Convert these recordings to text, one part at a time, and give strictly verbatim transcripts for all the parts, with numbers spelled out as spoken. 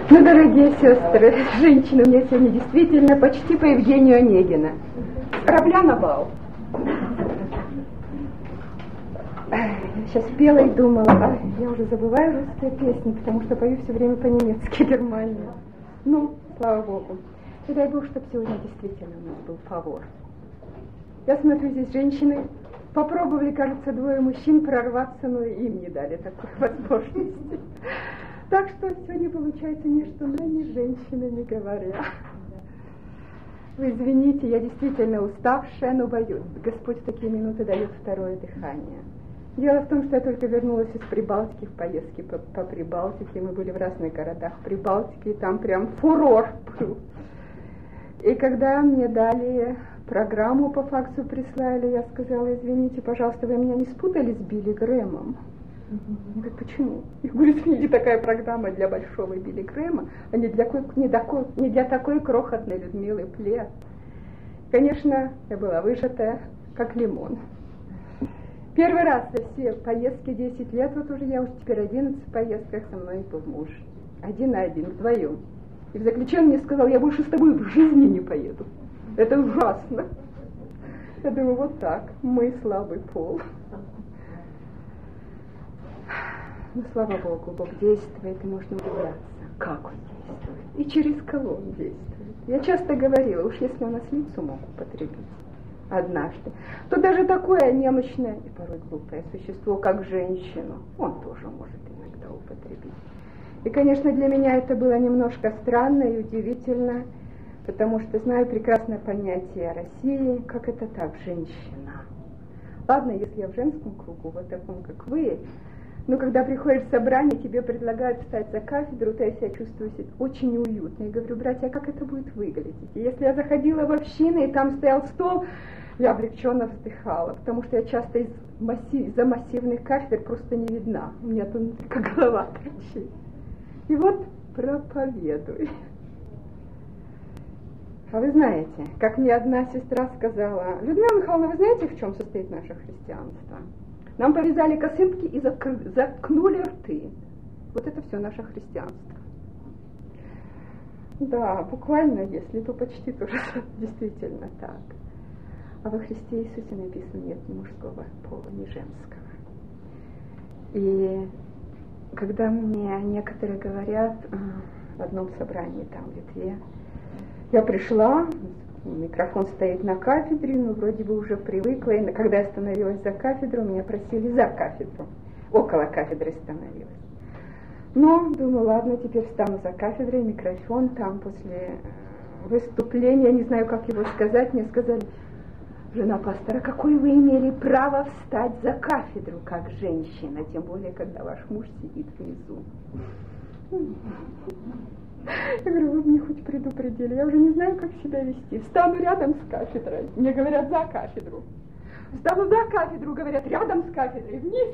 Ну, дорогие сестры, женщины у меня сегодня действительно почти по Евгению Онегина. Корабля на бал. Сейчас пела и думала, а, я уже забываю русские песни, потому что пою все время по-немецки Германию. Ну, слава Богу. И дай Бог, чтобы сегодня действительно у нас был фавор. Я смотрю, здесь женщины попробовали, кажется, двое мужчин прорваться, но им не дали такой возможности. Так что сегодня получается между нами женщинами говоря. Вы извините, я действительно уставшая, но боюсь. Господь в такие минуты дает второе дыхание. Дело в том, что я только вернулась из Прибалтики в поездке по, по Прибалтике. Мы были в разных городах Прибалтики, и там прям фурор был. И когда мне дали программу по факсу, прислали, я сказала, извините, пожалуйста, вы меня не спутали с Билли Грэмом? Он говорит, почему? Я говорю, извините, такая программа для большого Билли Грэма, а не для, не, такой, не для такой крохотной Людмилы Плет. Конечно, я была выжатая, как лимон. Первый раз за все поездки десять лет, вот уже я уже теперь одиннадцать поездках, со мной был муж. Один на один, вдвоем. И в заключение мне сказал, я больше с тобой в жизни не поеду. Это ужасно. Я думаю, вот так, мы слабый пол. Ну, слава Богу, Бог действует, и можно удивляться, как Он действует. И через кого Он действует. Я часто говорила, уж если Он ослицу мог употребить однажды, то даже такое немощное и порой глупое существо, как женщину, Он тоже может иногда употребить. И, конечно, для меня это было немножко странно и удивительно, потому что знаю прекрасное понятие о России, как это так, женщина. Ладно, если я в женском кругу, вот таком, как вы, но когда приходишь в собрание, тебе предлагают встать за кафедру, то я себя чувствую очень неуютно. Я говорю, братья, а как это будет выглядеть? И если я заходила в общины, и там стоял стол, я облегченно вздыхала, потому что я часто из массив, из-за массивных кафедр просто не видна. У меня тут как голова торчит. И вот проповедуй. А вы знаете, как мне одна сестра сказала, Людмила Михайловна, вы знаете, в чем состоит наше христианство? Нам повязали косынки и заткнули рты. Вот это все наше христианство. Да, буквально, если, то почти тоже действительно так. А во Христе Иисусе написано, нет ни мужского пола, ни женского. И когда мне некоторые говорят в одном собрании там в Литве, я пришла, микрофон стоит на кафедре, но вроде бы уже привыкла, и когда я становилась за кафедру, меня просили за кафедру, около кафедры становилась. Но, думаю, ладно, теперь встану за кафедрой, микрофон там после выступления, не знаю, как его сказать, мне сказали, жена пастора, какое вы имели право встать за кафедру, как женщина, тем более, когда ваш муж сидит внизу. Я говорю, вы мне хоть предупредили, я уже не знаю, как себя вести. Встану рядом с кафедрой, мне говорят, за кафедру. Встану за кафедру, говорят, рядом с кафедрой, вниз.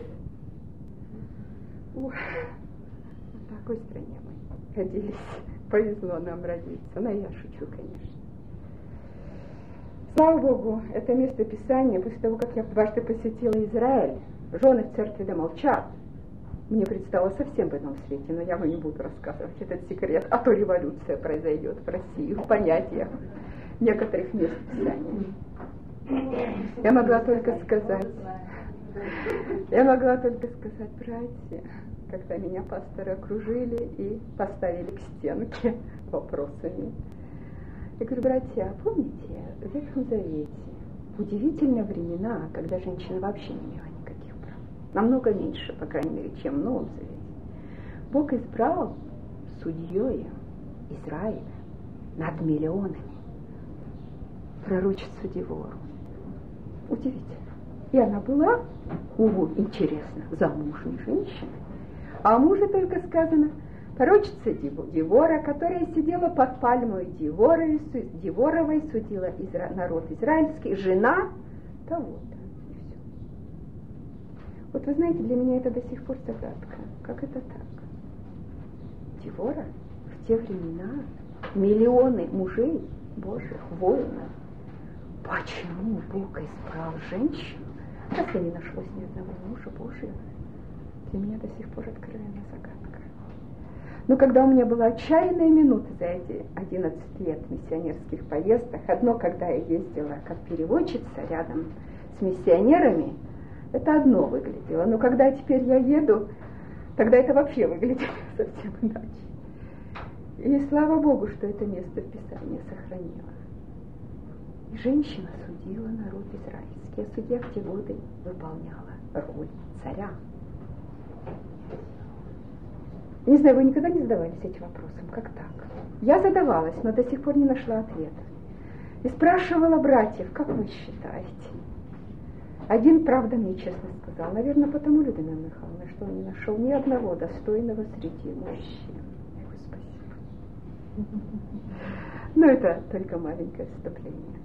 Ух, в такой стране мы родились, повезло нам родиться, но я шучу, конечно. Слава Богу, это место Писания, после того, как я дважды посетила Израиль, жены в церкви да молчат. Мне предстало совсем в ином свете, но я вам не буду рассказывать этот секрет, а то революция произойдет в России в понятиях некоторых мест Писания. Я могла только сказать, я могла только сказать, братья, когда меня пасторы окружили и поставили к стенке вопросами. Я говорю, братья, помните, в Ветхом Завете удивительные времена, когда женщина вообще не имела никаких прав. Намного меньше, по крайней мере, чем в Новом Завете. Бог избрал судьей Израиля над миллионами пророчицу Девору. Удивительно. И она была, увы, интересно, замужней женщиной. А о муже только сказано, пророчица Девора, которая сидела под пальмой Деворой, Деворовой, судила изра... народ израильский, жена того-то. И все. Вот вы знаете, для меня это до сих пор загадка. Как это так? Девора в те времена миллионы мужей Божьих, воинов. Почему Бог избрал женщину, если не нашлось ни одного мужа Божьего? Для меня до сих пор откровенная загадка. Но когда у меня была отчаянная минута за эти одиннадцать лет миссионерских поездок, одно, когда я ездила как переводчица рядом с миссионерами, это одно выглядело. Но когда теперь я еду, тогда это вообще выглядит совсем иначе. И слава Богу, что это место в Писании сохранило. И женщина судила народ израильский, а судья в те годы выполняла роль царя. Не знаю, вы никогда не задавались этим вопросом, как так? Я задавалась, но до сих пор не нашла ответа. И спрашивала братьев, как вы считаете? Один, правда, мне честно сказал, наверное, потому, Людмила Михайловна, что он не нашел ни одного достойного среди мужчин. Я говорю, спасибо. Но это только маленькое вступление.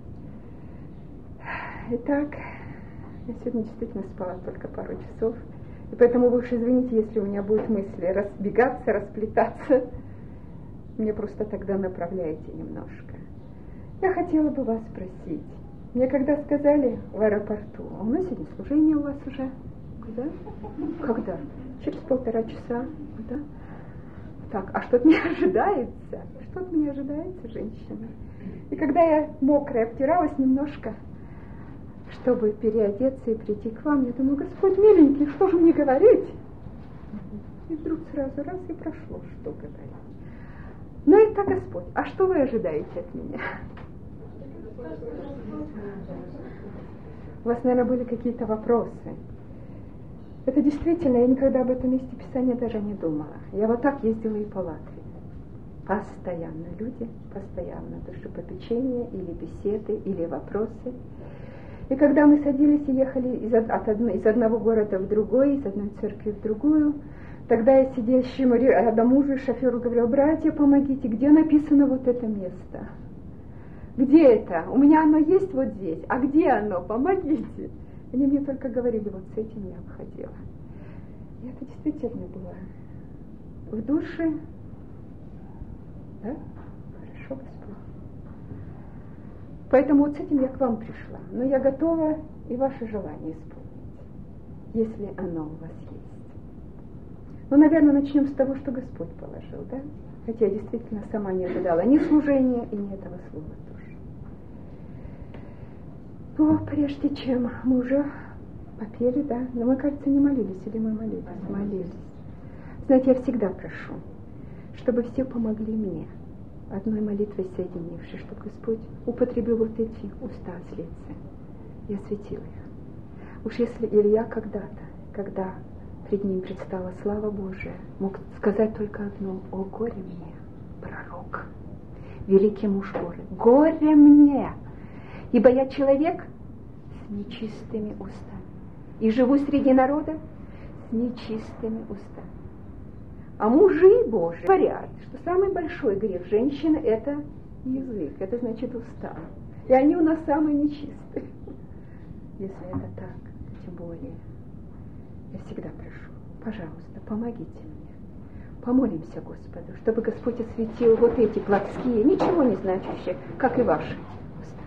Итак, я сегодня действительно спала только пару часов. И поэтому вы уж извините, если у меня будут мысли разбегаться, расплетаться. Мне просто тогда направляете немножко. Я хотела бы вас спросить. Мне когда сказали в аэропорту, а у нас сегодня служение у вас уже. Когда? Когда? Через полтора часа. Да? Так, а что от меня ожидается? Что от меня ожидается, женщина? И когда я мокрая обтиралась немножко, чтобы переодеться и прийти к вам, я думаю, Господь миленький, что же мне говорить? И вдруг сразу раз и прошло, что говорить. Ну это Господь, а что вы ожидаете от меня? У вас, наверное, были какие-то вопросы. Это действительно, я никогда об этом месте Писания даже не думала. Я вот так ездила и по Латвии. Постоянно люди, постоянно душепопечения или беседы, или вопросы. И когда мы садились и ехали из, от одно, из одного города в другой, из одной церкви в другую, тогда я сидящему рядом мужу и шоферу говорила, братья, помогите, где написано вот это место? Где это? У меня оно есть вот здесь, а где оно? Помогите. Они мне только говорили, вот с этим я обходила. И это действительно было в душе. Да? Хорошо, Господь. Поэтому вот с этим я к вам пришла. Но я готова и ваше желание исполнить, если оно у вас есть. Ну, наверное, начнем с того, что Господь положил, да? Хотя я действительно сама не ожидала ни служения и ни этого слова тоже. Но прежде чем мы уже попели, да? Но мы, кажется, не молились, или мы молились? Молились. Знаете, я всегда прошу, чтобы все помогли мне, одной молитвой соединившись, чтобы Господь употребил вот эти уста ослицы и осветил их. Уж если Илья когда-то, когда пред ним предстала слава Божия, мог сказать только одно: «О, горе мне, пророк, великий муж горы, горе мне, ибо я человек с нечистыми устами, и живу среди народа с нечистыми устами». А мужи Божии говорят, что самый большой грех женщины – это язык, это значит уста. И они у нас самые нечистые. Если это так, тем более. Я всегда прошу, пожалуйста, помогите мне. Помолимся Господу, чтобы Господь осветил вот эти плотские, ничего не значащие, как и ваши уста.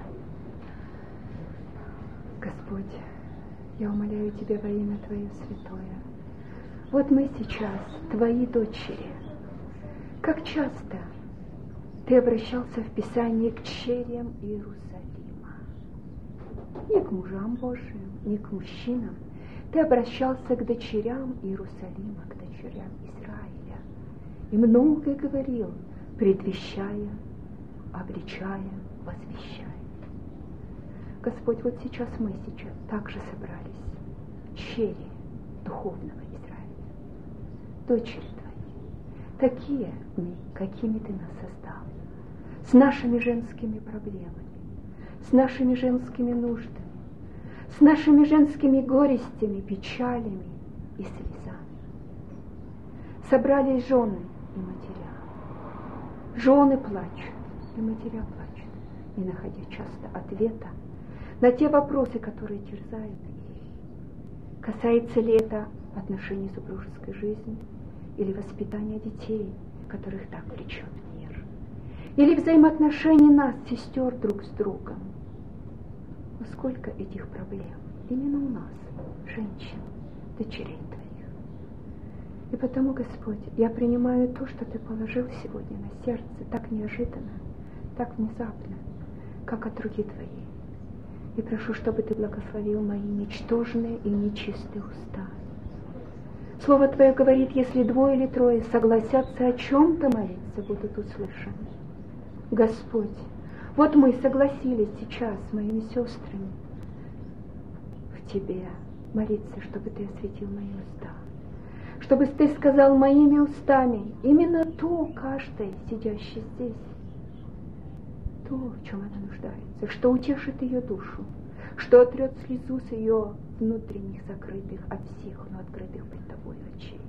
Господь, я умоляю Тебя во имя Твое святое. Вот мы сейчас, Твои дочери. Как часто Ты обращался в Писании к черям Иерусалима. Не к мужам Божьим, не к мужчинам. Ты обращался к дочерям Иерусалима, к дочерям Израиля. И многое говорил, предвещая, обличая, возвещая. Господь, вот сейчас мы сейчас также собрались, черри духовного Израиля, дочери Твои, такие мы, какими Ты нас создал, с нашими женскими проблемами, с нашими женскими нуждами, с нашими женскими горестями, печалями и слезами. Собрались жены и матеря. Жены плачут, и матеря плачут, не находя часто ответа на те вопросы, которые терзают их. Касается ли это отношений супружеской жизни или воспитания детей, которых так влечет мир, или взаимоотношений нас, сестер, друг с другом. Но сколько этих проблем именно у нас, женщин, дочерей Твоих. И потому, Господь, я принимаю то, что Ты положил сегодня на сердце, так неожиданно, так внезапно, как от руки Твоей. И прошу, чтобы Ты благословил мои ничтожные и нечистые уста. Слово Твое говорит, если двое или трое согласятся о чем-то молиться, будут услышаны. Господь, вот мы согласились сейчас с моими сестрами в Тебе молиться, чтобы Ты осветил мои уста. Чтобы Ты сказал моими устами именно то, каждой сидящей здесь, то, в чем она нуждается, что утешит ее душу, что отрет слезу с ее внутренних закрытых от всех, но открытых пред Тобой очей,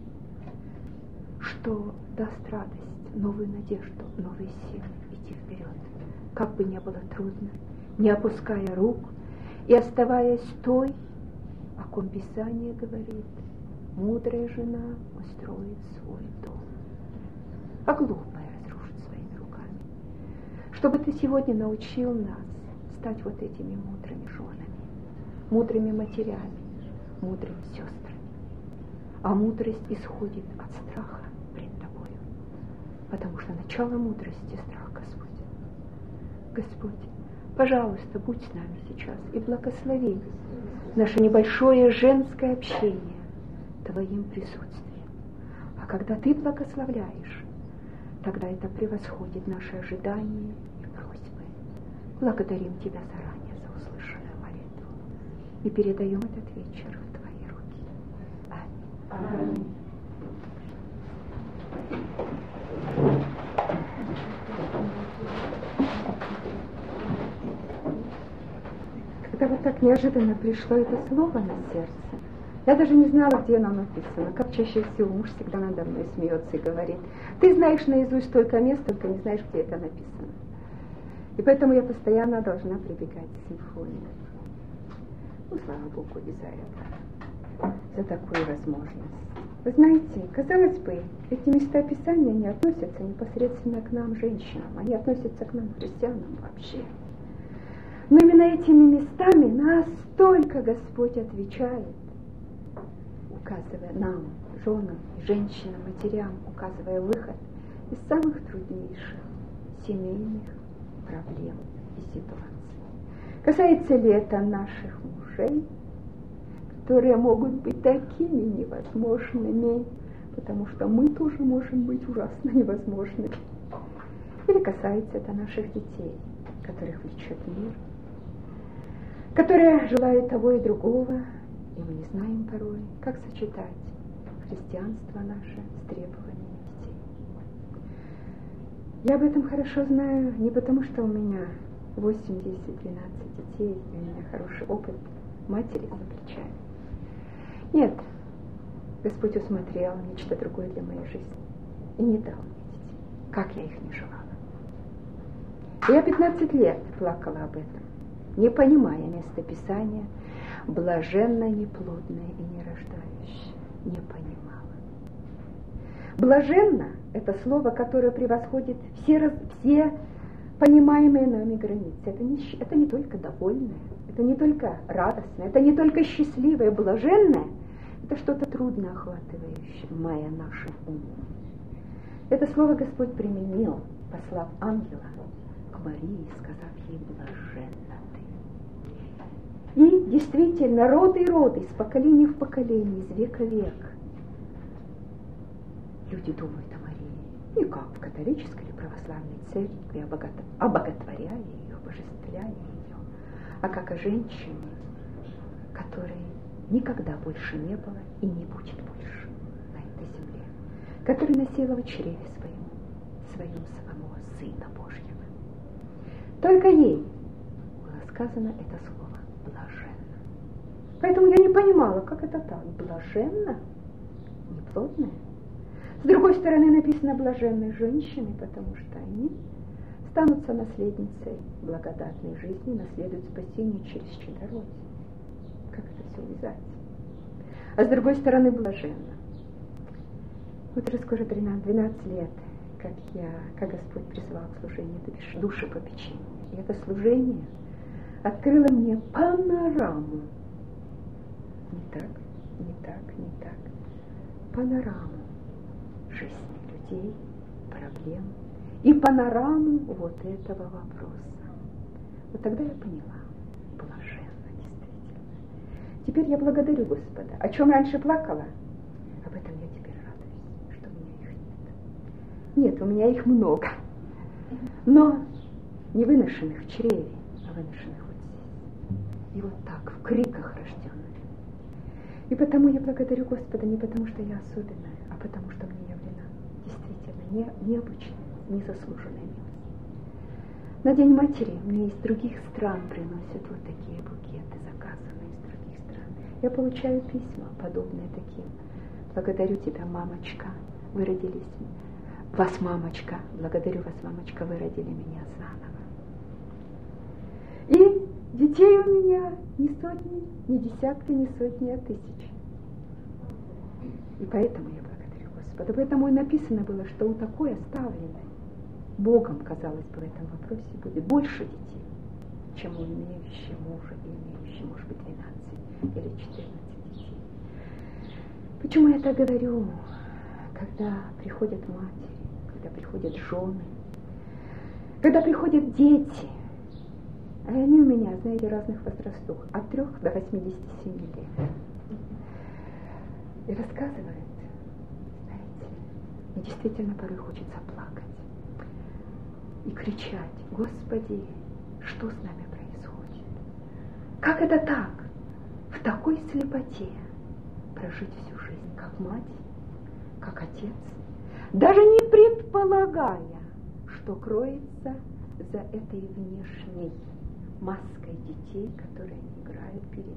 что даст радость, новую надежду, новые силы идти вперед, как бы ни было трудно, не опуская рук и оставаясь той, о ком Писание говорит: мудрая жена устроит свой дом, а глупая разрушит своими руками. Чтобы Ты сегодня научил нас стать вот этими мудрыми женами, мудрыми матерями, мудрыми сестрами. А мудрость исходит от страха пред Тобою, потому что начало мудрости — страх, Господь. Господь, пожалуйста, будь с нами сейчас и благослови наше небольшое женское общение Твоим присутствием. А когда Ты благословляешь, тогда это превосходит наши ожидания и просьбы. Благодарим Тебя заранее за услышанную молитву и передаем этот вечер в Твои руки. Аминь. Аминь. Когда вот так неожиданно пришло это слово на сердце, я даже не знала, где оно написано. Как чаще всего муж всегда надо мной смеется и говорит: ты знаешь наизусть столько мест, только не знаешь, где это написано. И поэтому я постоянно должна прибегать к симфонии. Ну, слава Богу, и за это, за такую возможность. Вы знаете, казалось бы, эти места Писания не относятся непосредственно к нам, женщинам. Они относятся к нам, христианам, вообще. Но именно этими местами нас только Господь отвечает, указывая нам, женам, женщинам, матерям, указывая выход из самых труднейших семейных проблем и ситуаций. Касается ли это наших мужей, которые могут быть такими невозможными, потому что мы тоже можем быть ужасно невозможными. Или касается это наших детей, которых влечет мир, которые желают того и другого, и мы не знаем порой, как сочетать христианство наше с требованиями детей. Я об этом хорошо знаю не потому, что у меня восемь, десять, двенадцать детей, и у меня хороший опыт матери за плечами. Нет, Господь усмотрел нечто другое для моей жизни и не дал мне детей, как я их не желала. И я пятнадцать лет плакала об этом, не понимая места Писания: блаженна неплодная и нерождающая. Не понимала. Блаженна — это слово, которое превосходит все, раз, все понимаемые нами границы. Это не, это не только довольное, это не только радостное, это не только счастливое. Блаженное — это что-то трудно охватывающее, мая нашим умом. Это слово Господь применил, послав ангела к Марии, сказав ей: блаженна ты. И действительно, роды и роды, из поколения в поколение, из века в век, люди думают о Марии не как в католической или православной церкви, обоготворяя ее, обожествляя ее, а как о женщине, которой никогда больше не было и не будет больше на этой земле, которая носила в чреве своем, своем самого Сына Божьего. Только ей было сказано это слово «блаженно». Поэтому я не понимала, как это так, блаженно, неплодная. С другой стороны написано «блаженные женщины», потому что они станутся наследницей благодатной жизни, наследуют спасение через чадородие. Как это все увязать? А с другой стороны блаженно. Вот уже скоро двенадцать лет, как я, как Господь призывал к служению душепопечения. И это служение открыло мне панораму. Не так, не так, не так. панораму жизни людей, проблем и панораму вот этого вопроса. Вот тогда я поняла, блаженно действительно. Теперь я благодарю Господа. О чем раньше плакала, об этом я теперь радуюсь, что у меня их нет. Нет, у меня их много, но не выношенных в чреве, а выношенных вот здесь. И вот так, в криках рожденных. И потому я благодарю Господа не потому, что я особенная, а потому, что мне явлена действительно не, необычная, незаслуженная милость. На День Матери мне из других стран приносят вот такие букеты, заказанные из других стран. Я получаю письма, подобные таким. Благодарю тебя, мамочка, вы родились. Вас, мамочка, благодарю вас, мамочка, вы родили меня заново. И детей у меня не сотни, не десятки, не сотни, а тысячи. И поэтому я благодарю Господа. Поэтому и написано было, что у такой оставленной Богом, казалось бы, в этом вопросе будет больше детей, чем у имеющего мужа и имеющего, может быть, двенадцать или четырнадцать детей. Почему я так говорю? Когда приходят матери, когда приходят жены, когда приходят дети, а они у меня, знаете, разных возрастов, от трех до восьмидесяти семи лет. И рассказывают, знаете, мне действительно порой хочется плакать и кричать: Господи, что с нами происходит? Как это так? В такой слепоте прожить всю жизнь, как мать, как отец, даже не предполагая, что кроется за этой внешней маской детей, которые играют перед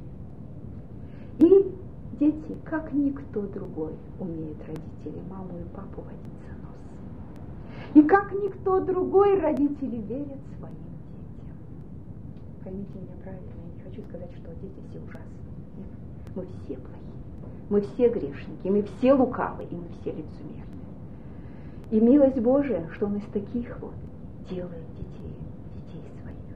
нами. И дети, как никто другой, умеют родители, маму и папу водить за нос. И как никто другой, родители верят своим детям. Поймите меня правильно, я не хочу сказать, что дети все ужасные. Нет, мы все плохие. Мы все грешники, мы все лукавы, и мы все лицемерны. И милость Божия, что Он из таких вот делает детей, детей своих.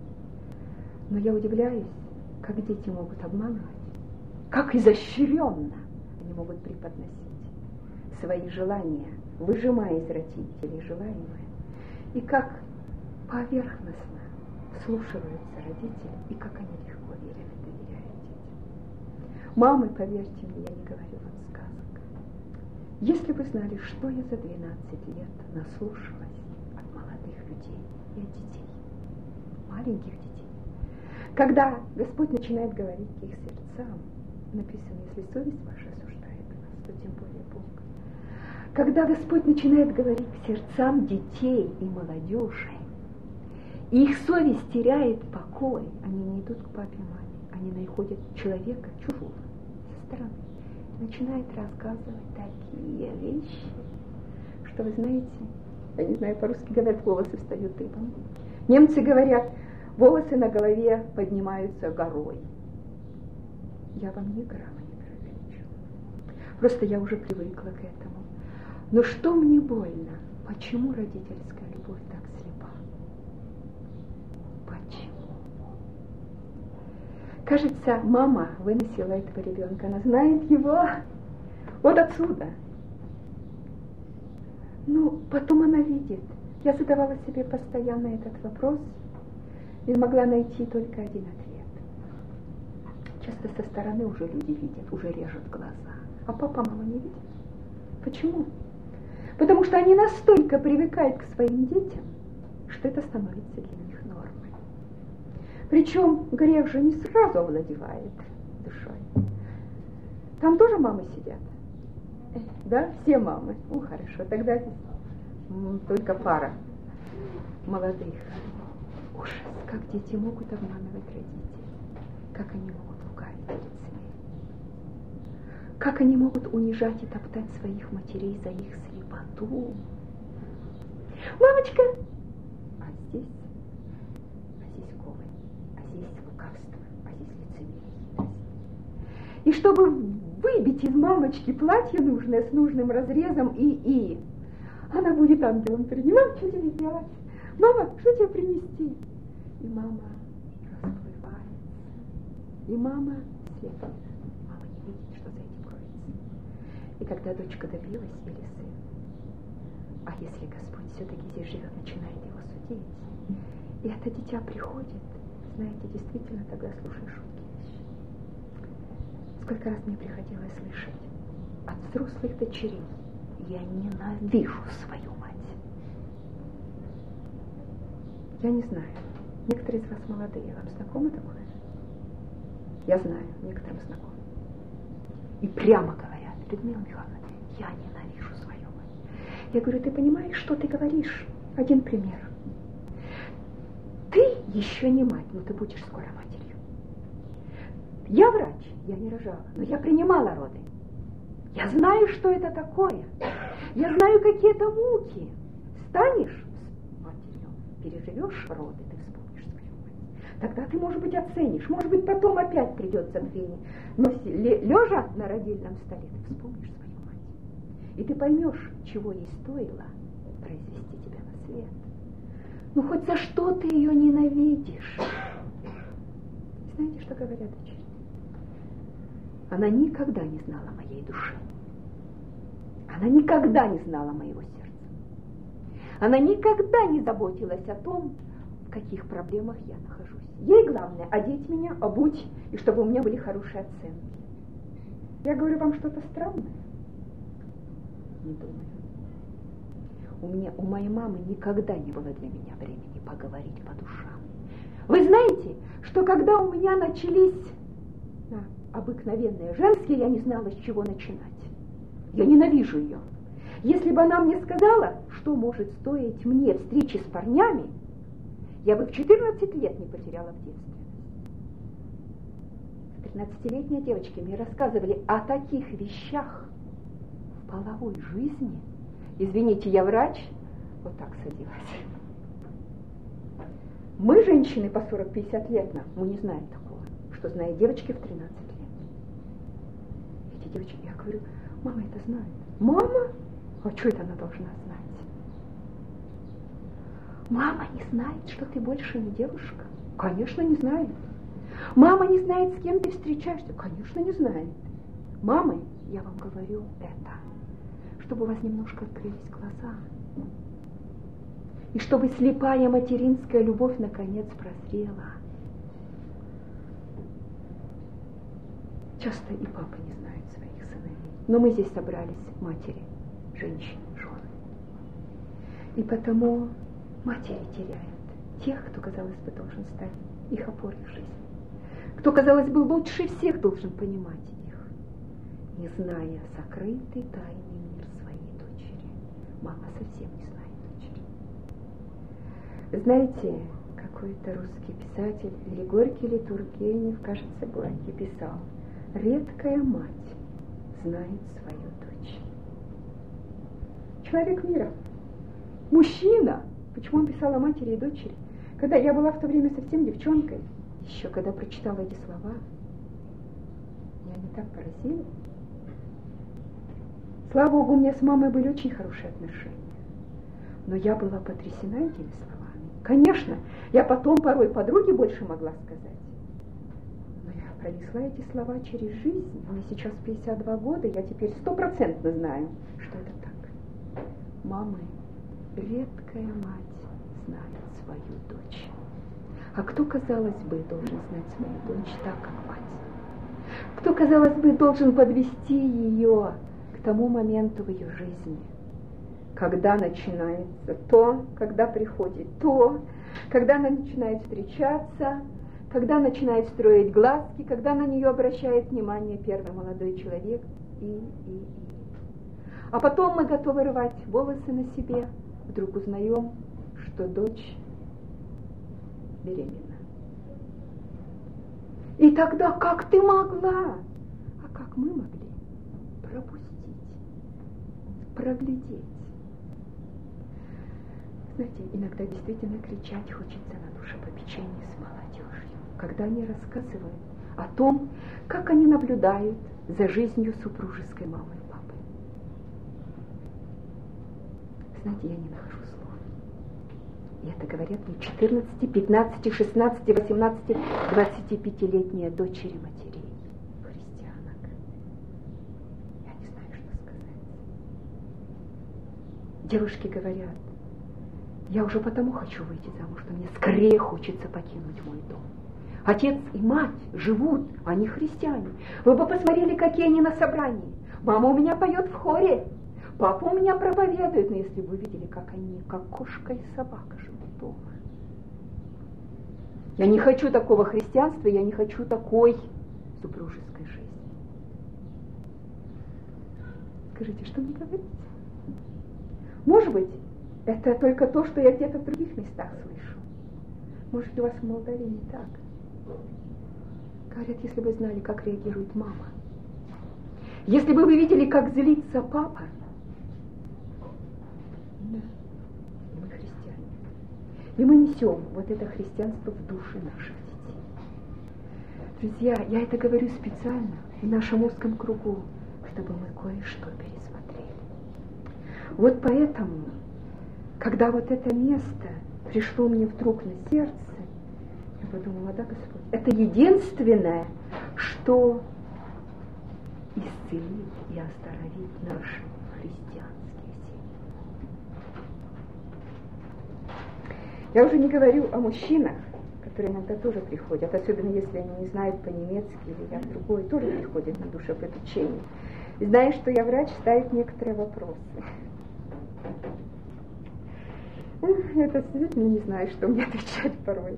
Но я удивляюсь, как дети могут обманывать, как изощренно они могут преподносить свои желания, выжимая из родителей желаемое, и как поверхностно слушаются родители, и как они легко верят и доверяют детям. Мамы, поверьте мне, я не говорю вам сказок. Если вы знали, что я за двенадцать лет наслушалась от молодых людей и от детей, маленьких детей, когда Господь начинает говорить к их сердцам, написано, если совесть ваша осуждает вас, то тем более Бог. Когда Господь начинает говорить к сердцам детей и молодежи, и их совесть теряет покой, они не идут к папе и маме, они находят человека чужого со стороны, начинает рассказывать такие вещи, что вы знаете, я не знаю, по-русски говорят, волосы встают дыбом. Немцы говорят, волосы на голове поднимаются горой. Я вам ни грамма не преувеличу. Просто я уже привыкла к этому. Но что мне больно? Почему родительская любовь так слепа? Почему? Кажется, мама выносила этого ребенка, она знает его вот отсюда. Ну, потом она видит. Я задавала себе постоянно этот вопрос и могла найти только один ответ. Часто со стороны уже люди видят, уже режут глаза. А папа, мама не видят. Почему? Потому что они настолько привыкают к своим детям, что это становится для них нормой. Причем грех же не сразу овладевает душой. Там тоже мамы сидят? Да, все мамы. Ну, хорошо, тогда м, только пара молодых. Ужас, как дети могут обманывать родителей, как они могут лукавить перед смертью, как они могут унижать и топтать своих матерей за их слепоту. Мамочка! А здесь, а здесь ковы, а здесь лукавство, а здесь лицемерие. И чтобы выбить из мамочки платье нужное с нужным разрезом и и она будет ангелом перед ним. Мама, что тебе делать? Мама, что тебе принести? И мама расплывается. И мама слепнет. Мама не видит, что за этим кроется. И когда дочка добилась или сын, а если Господь все-таки здесь живет, начинает его судить, и это дитя приходит, знаете, действительно тогда слушаешь жуткие вещи. Сколько раз мне приходилось слышать от взрослых дочерей: я ненавижу свою мать. Я не знаю, некоторые из вас молодые, вам знакомо такое? Я знаю, некоторым знакомо. И прямо говорят: Людмила Михайловна, я ненавижу свою мать. Я говорю: ты понимаешь, что ты говоришь? Один пример. Ты еще не мать, но ты будешь скоро матерью. Я врач, я не рожала, но я принимала роды. Я знаю, что это такое. Я знаю, какие это муки. Станешь матерью, переживешь роды, ты вспомнишь свою мать. Тогда ты, может быть, оценишь. Может быть, потом опять придет забвение. Но лежа на родильном столе, ты вспомнишь свою мать. И ты поймешь, чего ей стоило произвести тебя на свет. Ну, хоть за что ты ее ненавидишь? Знаете, что говорят дочери? Она никогда не знала моей души. Она никогда не знала моего сердца. Она никогда не заботилась о том, в каких проблемах я нахожусь. Ей главное одеть меня, обуть, и чтобы у меня были хорошие оценки. Я говорю вам что-то странное? Не думаю. У меня, у моей мамы никогда не было для меня времени поговорить по душам. Вы знаете, что когда у меня начались да, обыкновенные женские, я не знала, с чего начинать. Я ненавижу ее. Если бы она мне сказала, что может стоить мне встречи с парнями, я бы в четырнадцать лет не потеряла в детстве. тринадцатилетние девочки мне рассказывали о таких вещах в половой жизни. Извините, я врач, вот так садилась. Мы, женщины по сорок-пятьдесят лет, нам, мы не знаем такого, что знают девочки в тринадцать лет. Эти девочки, я говорю: мама это знает. Мама? А что это она должна знать? Мама не знает, что ты больше не девушка? Конечно, не знает. Мама не знает, с кем ты встречаешься? Конечно, не знает. Мамы, я вам говорю это, чтобы у вас немножко открылись глаза. И чтобы слепая материнская любовь наконец прозрела. Часто и папа не знает своих сыновей. Но мы здесь собрались матери, женщины, жены. И потому матери теряют тех, кто, казалось бы, должен стать их опорой в жизни. Кто, казалось бы, лучше всех должен понимать их, не зная сокрытый тайный мир своей дочери. Мама совсем не знает дочери. Знаете, какой-то русский писатель, или Горький, или Тургенев, кажется, Горький, писал: редкая мать знает свою дочь. Человек мира, мужчина. Почему он писал о матери и дочери? Когда я была в то время совсем девчонкой, еще когда прочитала эти слова, меня они так поразили. Слава Богу, у меня с мамой были очень хорошие отношения. Но я была потрясена этими словами. Конечно, я потом порой подруге больше могла сказать. Но я пронесла эти слова через жизнь. Мне сейчас пятьдесят два года, я теперь стопроцентно знаю, что это так. Мамы, редкая мать знает свою дочь. А кто, казалось бы, должен знать свою дочь так, как мать? Кто, казалось бы, должен подвести ее к тому моменту в ее жизни, когда начинается то, когда приходит то, когда она начинает встречаться, когда начинает строить глазки, когда на нее обращает внимание первый молодой человек и, и, и. А потом мы готовы рвать волосы на себе, вдруг узнаем, что дочь беременна. И тогда как ты могла? А как мы могли? Пропустить, проглядеть. Знаете, иногда действительно кричать хочется на душепопечении с молодежью, когда они рассказывают о том, как они наблюдают за жизнью супружеской мамы и папы. Знаете, я не нахожу слов. И это говорят мне четырнадцати, пятнадцати, шестнадцати, восемнадцати, двадцатипятилетние дочери матерей, христианок. Я не знаю, что сказать. Девушки говорят: я уже потому хочу выйти замуж, что мне скорее хочется покинуть мой дом. Отец и мать живут, они христиане. Вы бы посмотрели, какие они на собрании. Мама у меня поет в хоре, папа у меня проповедует. Но если бы вы видели, как они, как кошка и собака живут дома. Я не хочу такого христианства, я не хочу такой супружеской жизни. Скажите, что мне говорите? Может быть, это только то, что я где-то в других местах слышу. Может, у вас в Молдавии не так. Говорят, если бы знали, как реагирует мама. Если бы вы видели, как злится папа. Да, мы христиане. И мы несем вот это христианство в души наших детей. Друзья, я это говорю специально в нашем узком кругу, чтобы мы кое-что пересмотрели. Вот поэтому, когда вот это место пришло мне вдруг на сердце, я подумала: да, Господь, это единственное, что исцелит и оздоровит наши христианские семьи. Я уже не говорю о мужчинах, которые иногда тоже приходят, особенно если они не знают по-немецки или я другой, тоже приходят на душепопечение. И зная, что я врач, ставит некоторые вопросы. Это действительно не знаю, что мне отвечать порой.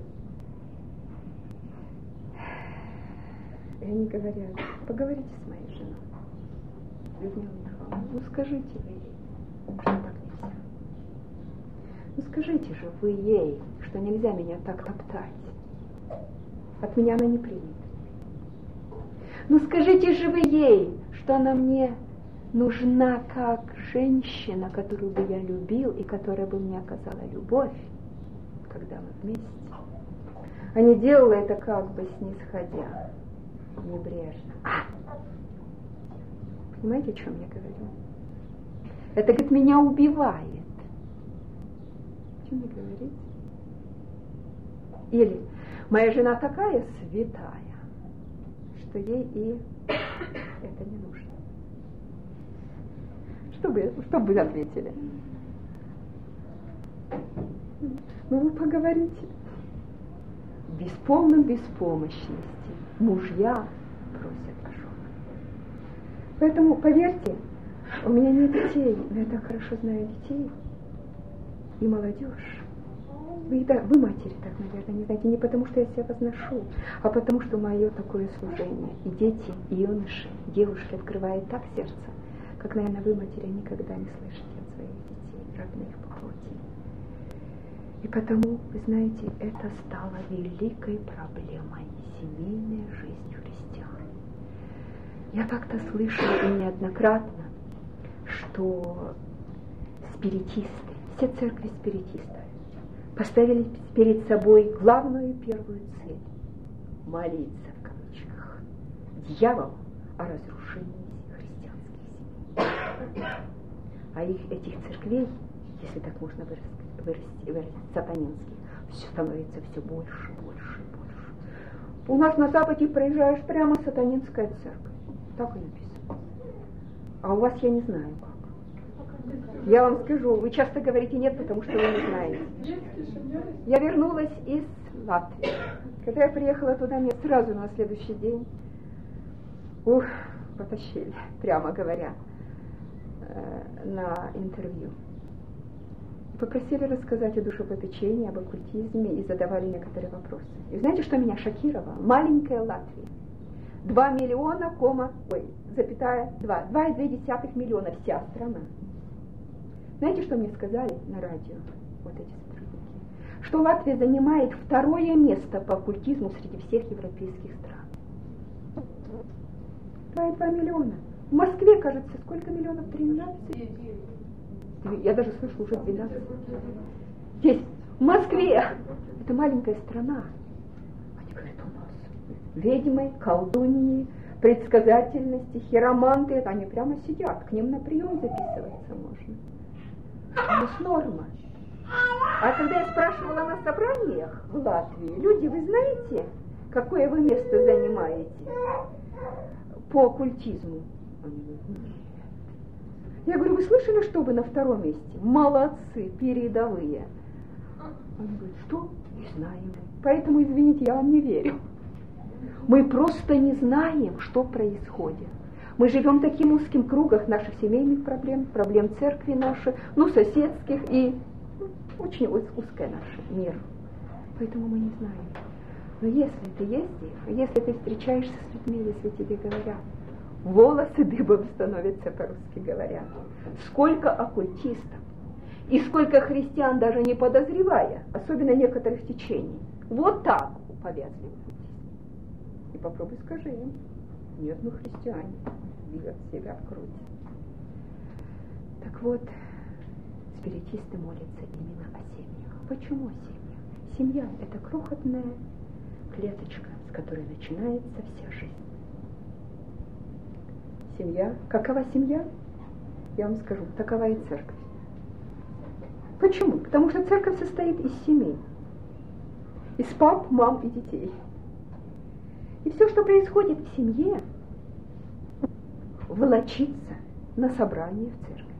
И они говорят: поговорите с моей женой, Людмила Михайловна, ну скажите вы ей, что так нельзя. Ну скажите же вы ей, что нельзя меня так топтать. От меня она не примет. Ну скажите же вы ей, что она мне нужна как женщина, которую бы я любил и которая бы мне оказала любовь, когда мы вместе. А не делала это как бы снисходя, небрежно. А! Понимаете, о чем я говорю? Это, говорит, меня убивает. О чем вы говорите? Или моя жена такая святая, что ей и это не нужно. Что бы, что бы вы ответили? Ну, вы поговорите. Без полной беспомощности мужья просят о женах. Поэтому, поверьте, у меня нет детей, но я так хорошо знаю детей и молодежь. Вы, да, вы матери так, наверное, не знаете, не потому, что я себя возношу, а потому, что мое такое служение. И дети, и юноши, девушки открывают так сердце, как, наверное, вы, матери, никогда не слышите от своих детей, родных по плоти. И потому, вы знаете, это стало великой проблемой семейной жизни христиан. Я как-то слышала и неоднократно, что спиритисты, все церкви спиритистов, поставили перед собой главную и первую цель – молиться, в кавычках, дьяволу о разрушении христианских семей. А их, этих церквей, если так можно выразить, выразить, выразить сатанинских, все становится все больше, больше, больше. У нас на Западе проезжаешь прямо сатанинская церковь. Так и написано. А у вас я не знаю как. Я вам скажу, вы часто говорите нет, потому что вы не знаете. Я вернулась из Латвии. Когда я приехала туда, меня сразу на следующий день ух, потащили, прямо говоря, на интервью. Попросили рассказать о душепопечении, об оккультизме и задавали некоторые вопросы. И знаете, что меня шокировало? Маленькая Латвия. Два миллиона, кома, ой, запятая, два, два и две десятых миллиона вся страна. Знаете, что мне сказали на радио, вот эти сотрудники? Что Латвия занимает второе место по оккультизму среди всех европейских стран. Два и два миллиона. В Москве, кажется, сколько миллионов? тринадцать? Я даже слышу, уже двенадцать. Здесь, в Москве, это маленькая страна. Они говорят, у нас ведьмы, колдуньи, предсказательности, хироманты, они прямо сидят, к ним на прием записываться можно. У нас норма. А когда я спрашивала на собраниях в Латвии, люди, вы знаете, какое вы место занимаете по оккультизму? Они говорят, нет. Я говорю, вы слышали, что вы на втором месте? Молодцы, передовые. Он говорит, что? Не знаем. Поэтому, извините, я вам не верю. Мы просто не знаем, что происходит. Мы живем в таким узким кругах наших семейных проблем, проблем церкви нашей, ну, соседских, и ну, очень узкий наш мир. Поэтому мы не знаем. Но если ты ездишь, если ты встречаешься с людьми, если тебе говорят, волосы дыбом становятся, по-русски говоря, сколько оккультистов, и сколько христиан, даже не подозревая, особенно некоторых течений, вот так повязли. И попробуй скажи им, нет, мы христиане, бьет себя в грудь. Так вот, спиритисты молятся именно о семьях. Почему семья? Семья – это крохотная клеточка, с которой начинается вся жизнь. Семья. Какова семья? Я вам скажу, такова и церковь. Почему? Потому что церковь состоит из семей. Из пап, мам и детей. И все, что происходит в семье, волочится на собрание в церкви.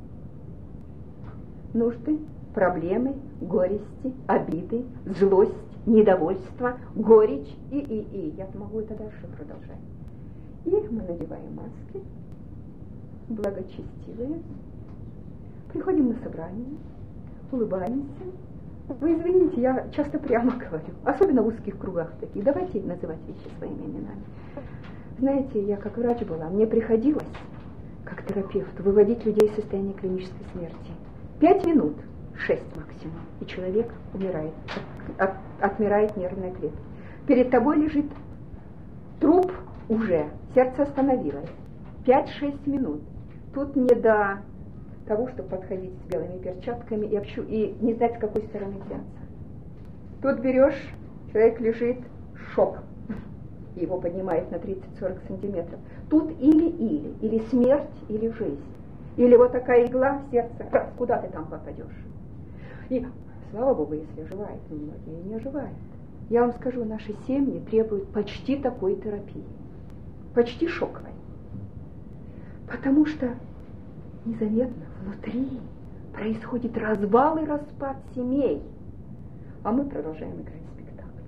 Нужды, проблемы, горести, обиды, злость, недовольство, горечь и, и, и. Я могу это дальше продолжать. И мы надеваем маски, благочестивые, приходим на собрание, улыбаемся. Вы извините, я часто прямо говорю, особенно в узких кругах таких. Давайте называть вещи своими именами. Знаете, я как врач была, мне приходилось, как терапевт, выводить людей из состояния клинической смерти. Пять минут, шесть максимум, и человек умирает, от, от, отмирает нервная клетка. Перед тобой лежит труп уже, сердце остановилось. Пять-шесть минут. Тут не до того, чтобы подходить с белыми перчатками и, общу, и не знать, с какой стороны взяться. Тут берешь, человек лежит, шок. Его поднимает на тридцать-сорок сантиметров. Тут или-или, или смерть, или жизнь. Или вот такая игла в сердце, раз, куда ты там попадешь. И, слава Богу, если оживает, но многие не оживают. Я вам скажу, наши семьи требуют почти такой терапии. Почти шоковой. Потому что незаметно внутри происходит развал и распад семей. А мы продолжаем играть спектакль.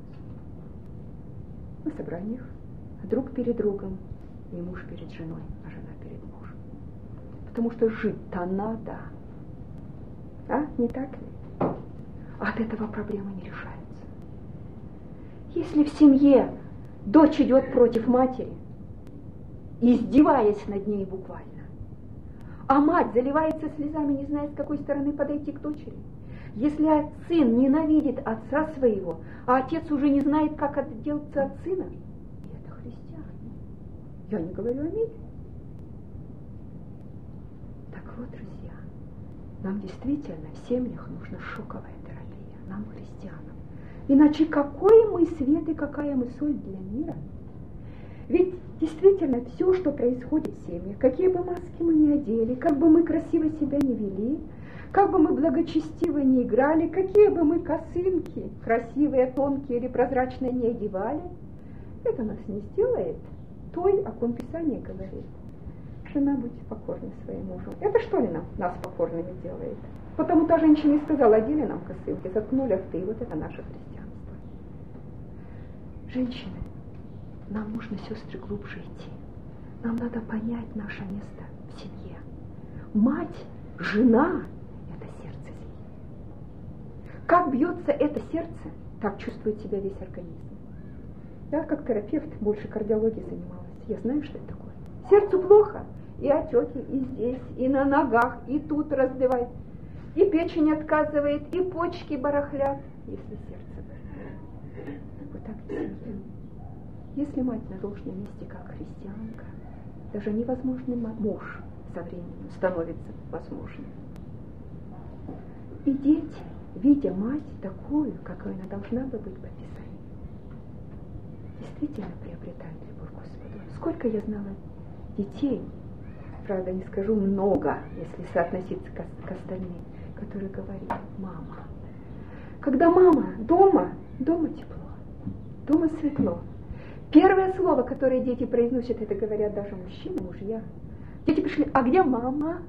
На собраниях, друг перед другом, и муж перед женой, а жена перед мужем. Потому что жить-то надо. А, не так ли? От этого проблемы не решаются. Если в семье дочь идет против матери, издеваясь над ней буквально, а мать заливается слезами, не знает, с какой стороны подойти к дочери. Если сын ненавидит отца своего, а отец уже не знает, как отделаться от сына, это христиане. Я не говорю о мире. Так вот, друзья, нам действительно в семьях нужна шоковая терапия, нам, христианам. Иначе какой мы свет и какая мы соль для мира? Ведь действительно все, что происходит в семьях, какие бы маски мы ни одели, как бы мы красиво себя не вели, как бы мы благочестиво не играли, какие бы мы косынки красивые, тонкие или прозрачные не одевали, это нас не сделает той, о ком Писание говорит. Жена, будьте покорны своему мужу. Это что ли нам, нас покорными делает? Потому та женщина и сказала, одели нам косынки, заткнули рты, вот это наше христианство. Женщины, нам нужно, сестры, глубже идти. Нам надо понять наше место в семье. Мать, жена – это сердце семьи. Как бьется это сердце, так чувствует себя весь организм. Я как терапевт больше кардиологией занималась. Я знаю, что это такое. Сердцу плохо, и отеки, и здесь, и на ногах, и тут разливает, и печень отказывает, и почки барахлят, если сердце болит. Вот так и семья. Если мать на должном месте как христианка, даже невозможный муж со временем становится возможным. И дети, видя мать такую, какой она должна бы быть по Писанию, действительно приобретают любовь к Господу. Сколько я знала детей, правда не скажу много, если соотноситься к, к остальным, которые говорили: мама. Когда мама дома, дома тепло, дома светло. Первое слово, которое дети произносят, это говорят даже мужчины, мужья. Дети пришли, а где мама?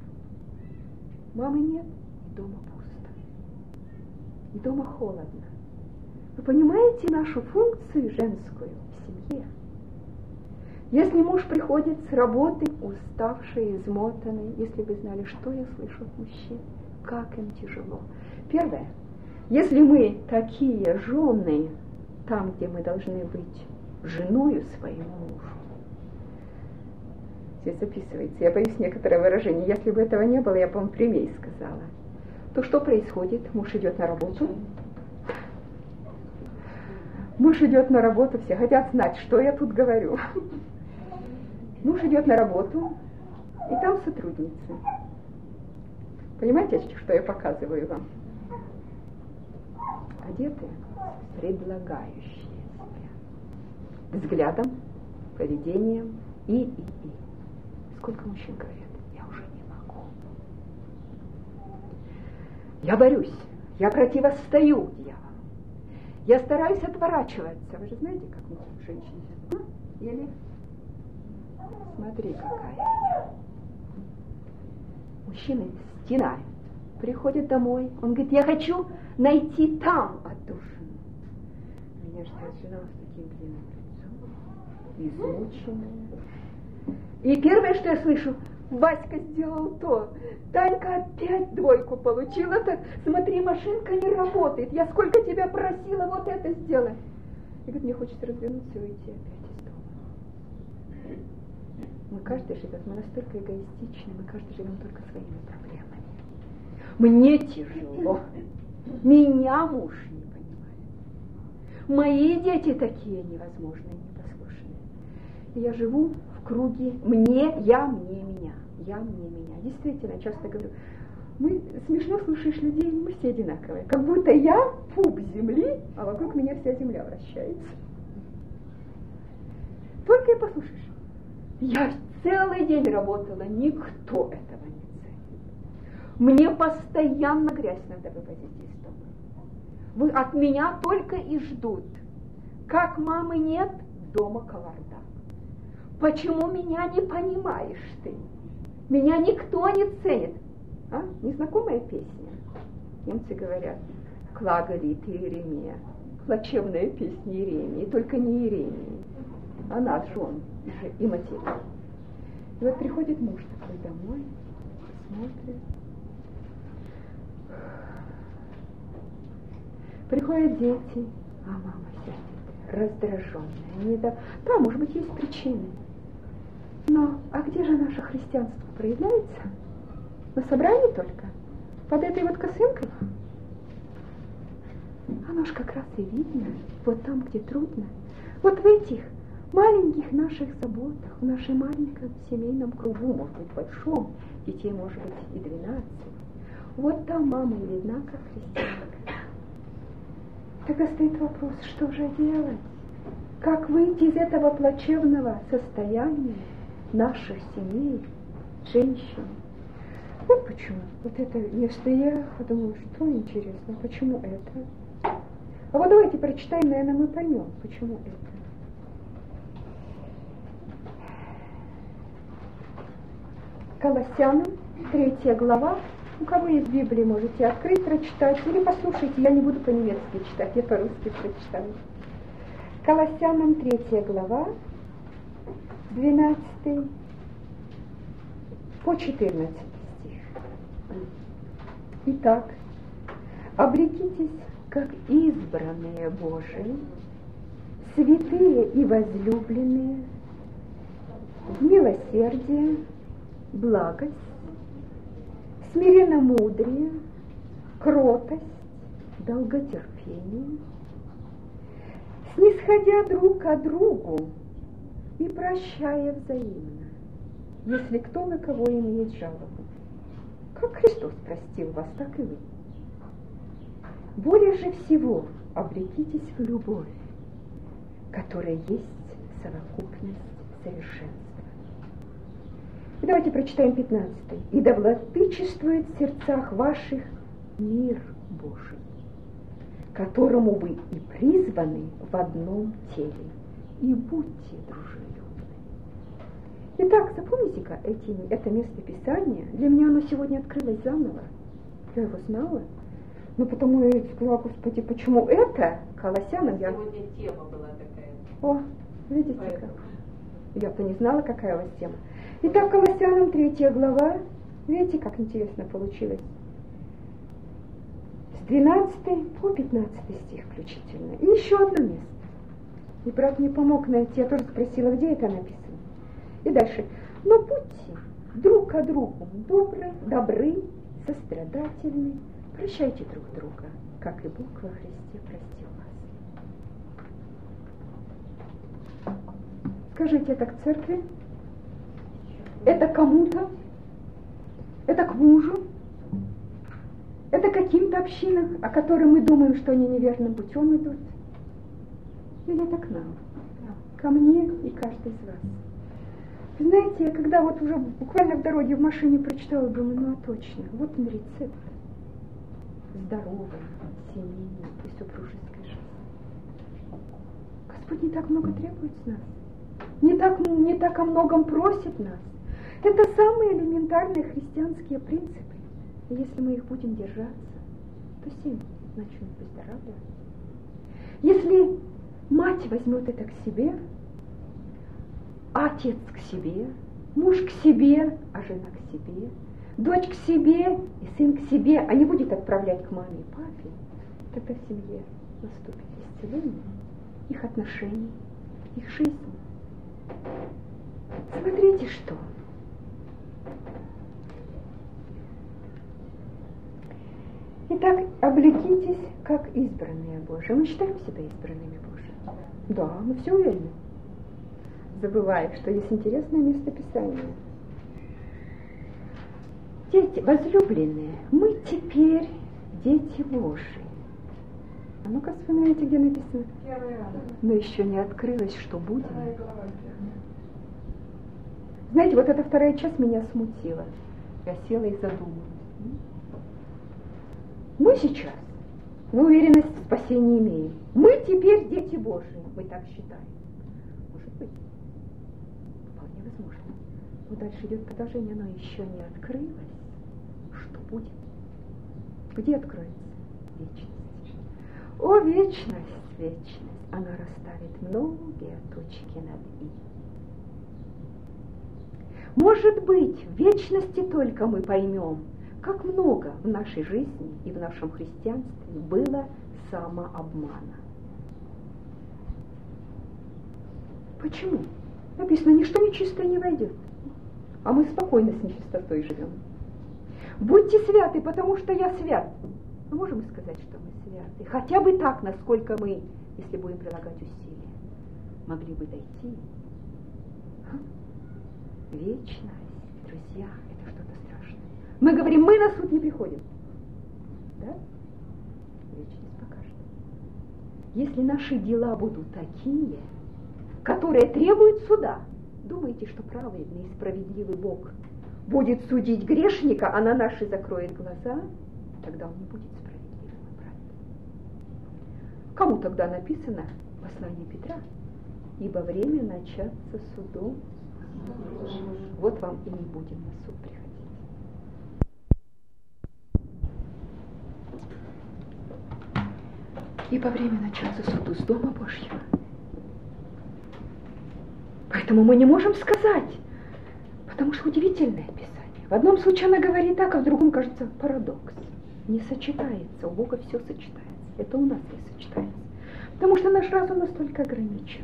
Мамы нет, и дома пусто. И дома холодно. Вы понимаете нашу функцию женскую в семье? Если муж приходит с работы уставший, измотанный, если вы знали, что я слышу от мужчин, как им тяжело. Первое, если мы такие жены, там, где мы должны быть женою своему мужу, здесь записывается, я боюсь некоторое выражение, если бы этого не было, я бы вам прямее сказала, то что происходит? Муж идет на работу, муж идет на работу, все хотят знать, что я тут говорю. Муж идет на работу, и там сотрудницы. Понимаете, что я показываю вам? Одетые, предлагающие себя. Взглядом, поведением и, и, и. Сколько мужчин говорят, я уже не могу. Я борюсь, я противостою дьяволу. Я стараюсь отворачиваться. Вы же знаете, как мы женщины? А? Или... Смотри, какая я. Мужчины стенают, приходят домой. Он говорит, я хочу найти там отдушину. Меня ждет жена с таким длинным лицом, измученная. И первое, что я слышу, Васька сделал то, Танька опять двойку получила, так смотри, машинка не работает. Я сколько тебя просила вот это сделать. И говорит, мне хочется развернуться и уйти опять. Мы каждый живет, мы настолько эгоистичны, мы каждый живем только своими проблемами. Мне тяжело, меня муж не понимает. Мои дети такие невозможные, непослушные. И я живу в круге мне, я, мне, меня, я, мне, меня. Действительно, часто говорю, мы смешно слушаешь людей, мы все одинаковые. Как будто я пуп земли, а вокруг меня вся земля вращается. Только и послушаешь. Я целый день работала, никто этого не ценит. Мне постоянно грязь надо вывозить из дома. Вы от меня только и ждут. Как мамы нет, дома кавардак. Почему меня не понимаешь ты? Меня никто не ценит. А? Незнакомая песня. Немцы говорят, клагали ты Иеремия. Плачевная песня Иеремии, только не Иеремии. Она жен и матерь. И вот приходит муж такой домой, смотрит. Приходят дети, а мама сердитая, раздраженная. Не да... да, может быть, есть причины. Но, а где же наше христианство проявляется? На собрании только? Под этой вот косынкой? Оно ж как раз и видно, вот там, где трудно. Вот в этих маленьких наших заботах, в нашем маленьком семейном кругу, может быть, большом, детей может быть и двенадцать. Вот там мама и видна, как христианка. Тогда стоит вопрос, что же делать? Как выйти из этого плачевного состояния наших семей, женщин? Вот почему. Вот это место я подумала, что интересно, почему это? А вот давайте прочитаем, наверное, мы поймем, почему это. Колоссянам, третья глава. У кого есть Библия, можете открыть, прочитать. Или послушайте, я не буду по-немецки читать, я по-русски прочитаю. Колоссянам, третья глава, двенадцатый по четырнадцатый стих. Итак, облекитесь, как избранные Божии, святые и возлюбленные, в милосердие, благость, смиренномудрие, кротость, долготерпение, снисходя друг к другу и прощая взаимно, если кто на кого имеет жалобу. Как Христос простил вас, так и вы. Более же всего облекитесь в любовь, которая есть совокупность совершенства. И давайте прочитаем пятнадцатый. «И да владычествует в сердцах ваших мир Божий, которому вы и призваны в одном теле, и будьте дружелюбны. Итак, запомните-ка эти, это место Писания. Для меня оно сегодня открылось заново. Я его знала. Но потому я сказала: Господи, почему это? Колоссянам я... Сегодня тема была такая. О, видите-ка. Я-то не знала, какая у вас тема. Итак, Колоссянам третья глава. Видите, как интересно получилось. С двенадцатого по пятнадцатый стих включительно. И еще одно место. И брат мне помог найти. Я тоже спросила, где это написано. И дальше. Но будьте друг к другу добры, добры, сострадательны. Прощайте друг друга, как и Бог во Христе простил вас. Скажите это к церкви? Это кому-то? Это к мужу? Это каким-то общинам, о которых мы думаем, что они неверным путем идут? Или это к нам? Ко мне и каждый из вас. Знаете, я когда вот уже буквально в дороге в машине прочитала, думаю, ну а точно, вот он рецепт здоровой, семейной и супружеской жизни. Господь не так много требует с нас, не так, не так о многом просит нас. Это самые элементарные христианские принципы. И если мы их будем держаться, то семьи начнут выздоравливать. Если мать возьмет это к себе, отец к себе, муж к себе, а жена к себе, дочь к себе и сын к себе, а не будет отправлять к маме и папе, тогда в семье наступит исцеление их отношений, их жизни. Смотрите, что. Итак, облекитесь, как избранные Божии. Мы считаем себя избранными Божьими. Да, мы все уверены. Забывая, что есть интересное место Писания. Дети, возлюбленные, мы теперь дети Божии. А ну-ка вспоминайте, где написано. Но еще не открылось, что будем. Знаете, вот эта вторая часть меня смутила. Я села и задумалась. Мы сейчас, мы уверенность в спасении имеем. Мы теперь дети Божии. Мы так считаем. Может быть. Вполне возможно. Но дальше идет продолжение, оно еще не открылось. Что будет? Где откроется? Вечность. О, вечность, вечность! Она расставит многие точки над «и». Может быть, в вечности только мы поймем, как много в нашей жизни и в нашем христианстве было самообмана. Почему? Написано, ничто нечистое не войдет. А мы спокойно с нечистотой живем. Будьте святы, потому что я свят. Мы можем сказать, что мы святы. Хотя бы так, насколько мы, если будем прилагать усилия, могли бы дойти. А? Вечность, друзья, это что-то страшное. Мы говорим, мы на суд не приходим. Да? Вечность покажет. Если наши дела будут такие, которые требуют суда, думаете, что праведный и справедливый Бог будет судить грешника, а на наши закроет глаза, тогда он не будет справедливым и праведным. Кому тогда написано послание Петра? Ибо время начаться судом. Вот вам и не будем на суд приходить. Ибо время начаться суду с Дома Божьего. Поэтому мы не можем сказать, потому что удивительное Писание. В одном случае она говорит так, а в другом, кажется, парадокс. Не сочетается, у Бога все сочетается. Это у нас не сочетается. Потому что наш разум настолько ограничен.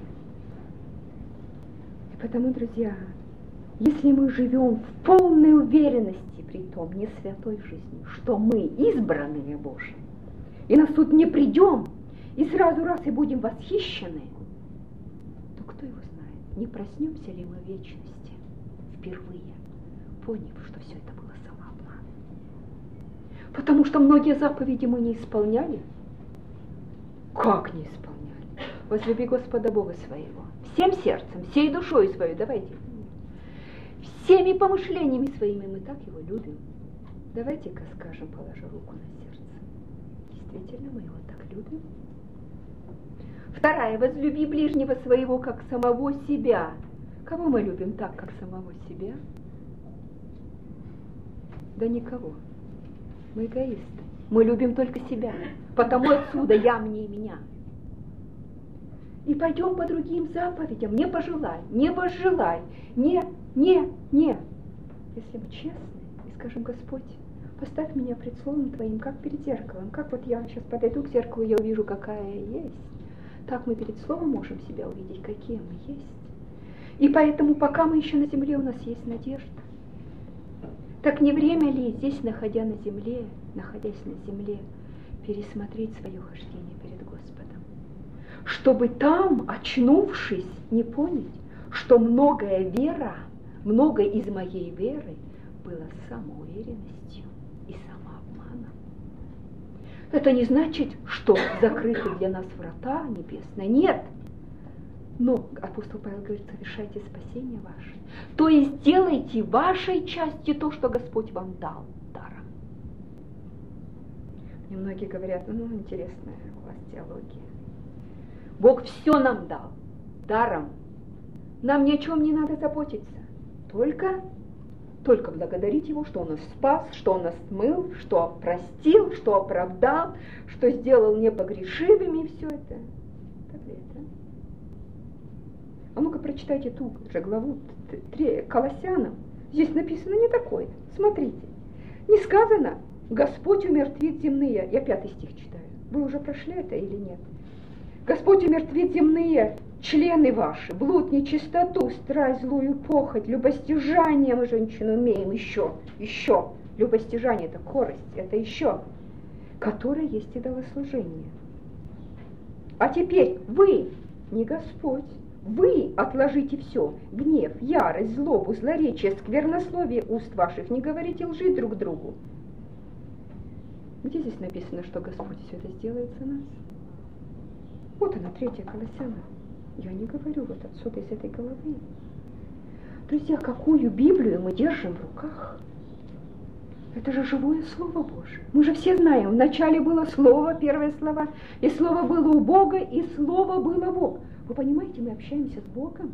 И потому, друзья, если мы живем в полной уверенности, при том не святой жизни, что мы избранные Божьи, и на суд не придем, и сразу раз и будем восхищены, то кто его знает, не проснемся ли мы в вечности впервые, поняв, что все это было самообман. Потому что многие заповеди мы не исполняли. Как не исполняли? Возлюби Господа Бога своего всем сердцем, всей душой своей, давайте. Всеми помышлениями своими мы так его любим. Давайте-ка скажем, положа руку на сердце. Действительно, мы его так любим. Вторая, возлюби ближнего своего, как самого себя. Кого мы любим так, как самого себя? Да никого. Мы эгоисты. Мы любим только себя. Потому отсюда я, мне и меня. И пойдем по другим заповедям. Не пожелай, не возжелай. Не, не, не. Если мы честны и скажем: Господь, поставь меня пред словом Твоим, как перед зеркалом. Как вот я сейчас подойду к зеркалу, я увижу, какая я есть. Так мы перед словом можем себя увидеть, какие мы есть. И поэтому, пока мы еще на земле, у нас есть надежда. Так не время ли здесь, находя на земле, находясь на земле, пересмотреть свое хождение перед Господом? Чтобы там, очнувшись, не понять, что многое вера, многое из моей веры было самоуверенностью и самообманом. Это не значит, что закрыты для нас врата небесные. Нет. Но апостол Павел говорит: совершайте спасение ваше. То есть делайте вашей части то, что Господь вам дал даром. И многие говорят: ну, интересная у вас теология. Бог все нам дал даром. Нам ни о чем не надо заботиться. Только, только благодарить Его, что Он нас спас, что Он нас смыл, что простил, что оправдал, что сделал непогрешимыми, и все это. Так ли это? А ну-ка прочитайте ту же главу Колоссянам. Здесь написано не такое. Смотрите. Не сказано: Господь умертвит земные. Я пятый стих читаю. Вы уже прошли это или нет? Господь умертвит земные члены ваши, блуд, нечистоту, страсть, злую похоть, любостяжание. Мы женщину умеем еще, еще. Любостяжание — это корость, это еще. Которое есть идолослужение. А теперь вы, не Господь, вы отложите все: гнев, ярость, злобу, злоречие, сквернословие уст ваших, не говорите лжи друг другу. Где здесь написано, что Господь все это сделает за нас? Вот она, третья Колоссяна. Я не говорю вот отсюда из этой головы. Друзья, какую Библию мы держим в руках? Это же живое Слово Божие. Мы же все знаем, вначале было Слово, первое слово, и Слово было у Бога, и Слово было Бог. Вы понимаете, мы общаемся с Богом?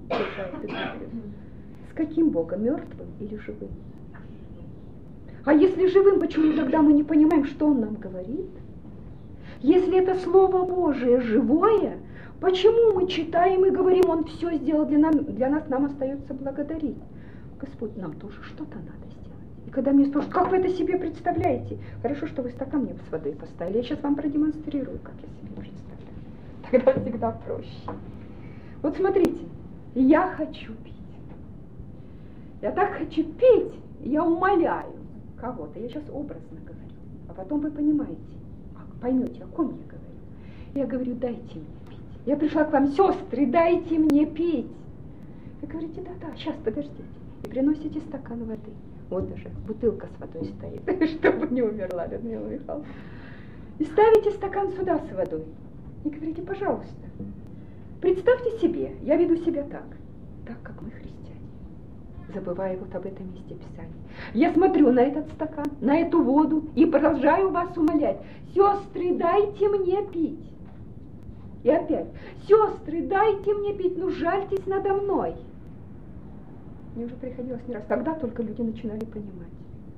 С каким Богом? Мертвым или живым? А если живым, почему тогда мы не понимаем, что Он нам говорит? Если это Слово Божие живое, почему мы читаем и говорим: Он все сделал для нас, для нас, нам остается благодарить? Господь, нам тоже что-то надо сделать. И когда мне спрашивают: как вы это себе представляете? Хорошо, что вы стакан мне с водой поставили. Я сейчас вам продемонстрирую, как я себе представляю. Тогда всегда проще. Вот смотрите, я хочу пить. Я так хочу пить, я умоляю кого-то. Я сейчас образно говорю. А потом вы понимаете, поймете, о ком я говорю. Я говорю: дайте мне пить. Я пришла к вам: сестры, дайте мне пить. Вы говорите: да-да, сейчас, подождите. И приносите стакан воды. Вот даже бутылка с водой стоит, чтобы не умерла Людмила Михайловна. И ставите стакан сюда с водой. И говорите: пожалуйста, представьте себе, я веду себя так, так, как мы христиане. Забывая вот об этом месте Писания. Я смотрю на этот стакан, на эту воду и продолжаю вас умолять: сестры, дайте мне пить. И опять: сестры, дайте мне пить, ну жальтесь надо мной. Мне уже приходилось не раз. Тогда только люди начинали понимать.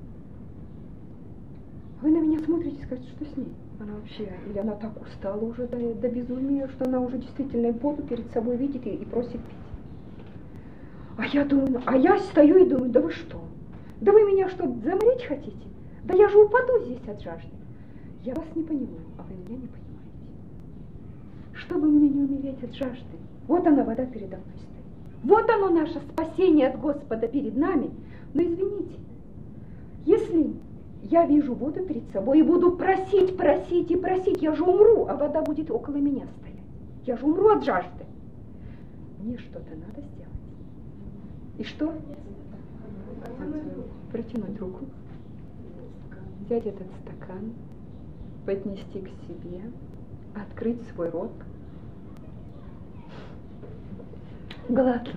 Вы на меня смотрите и скажете: что с ней? Она вообще, или она так устала уже до, до безумия, что она уже действительно воду перед собой видит и, и просит пить. А я думаю, а я стою и думаю: да вы что? Да вы меня что, заморить хотите? Да я же упаду здесь от жажды. Я вас не понимаю, а вы меня не понимаете. Чтобы мне не умереть от жажды, вот она, вода передо мной стоит. Вот оно, наше спасение от Господа перед нами. Но извините, если я вижу воду перед собой и буду просить, просить и просить, я же умру, а вода будет около меня стоять. Я же умру от жажды. Мне что-то надо сделать. И что? Протянуть руку, взять этот стакан, поднести к себе, открыть свой рот, глотнуть.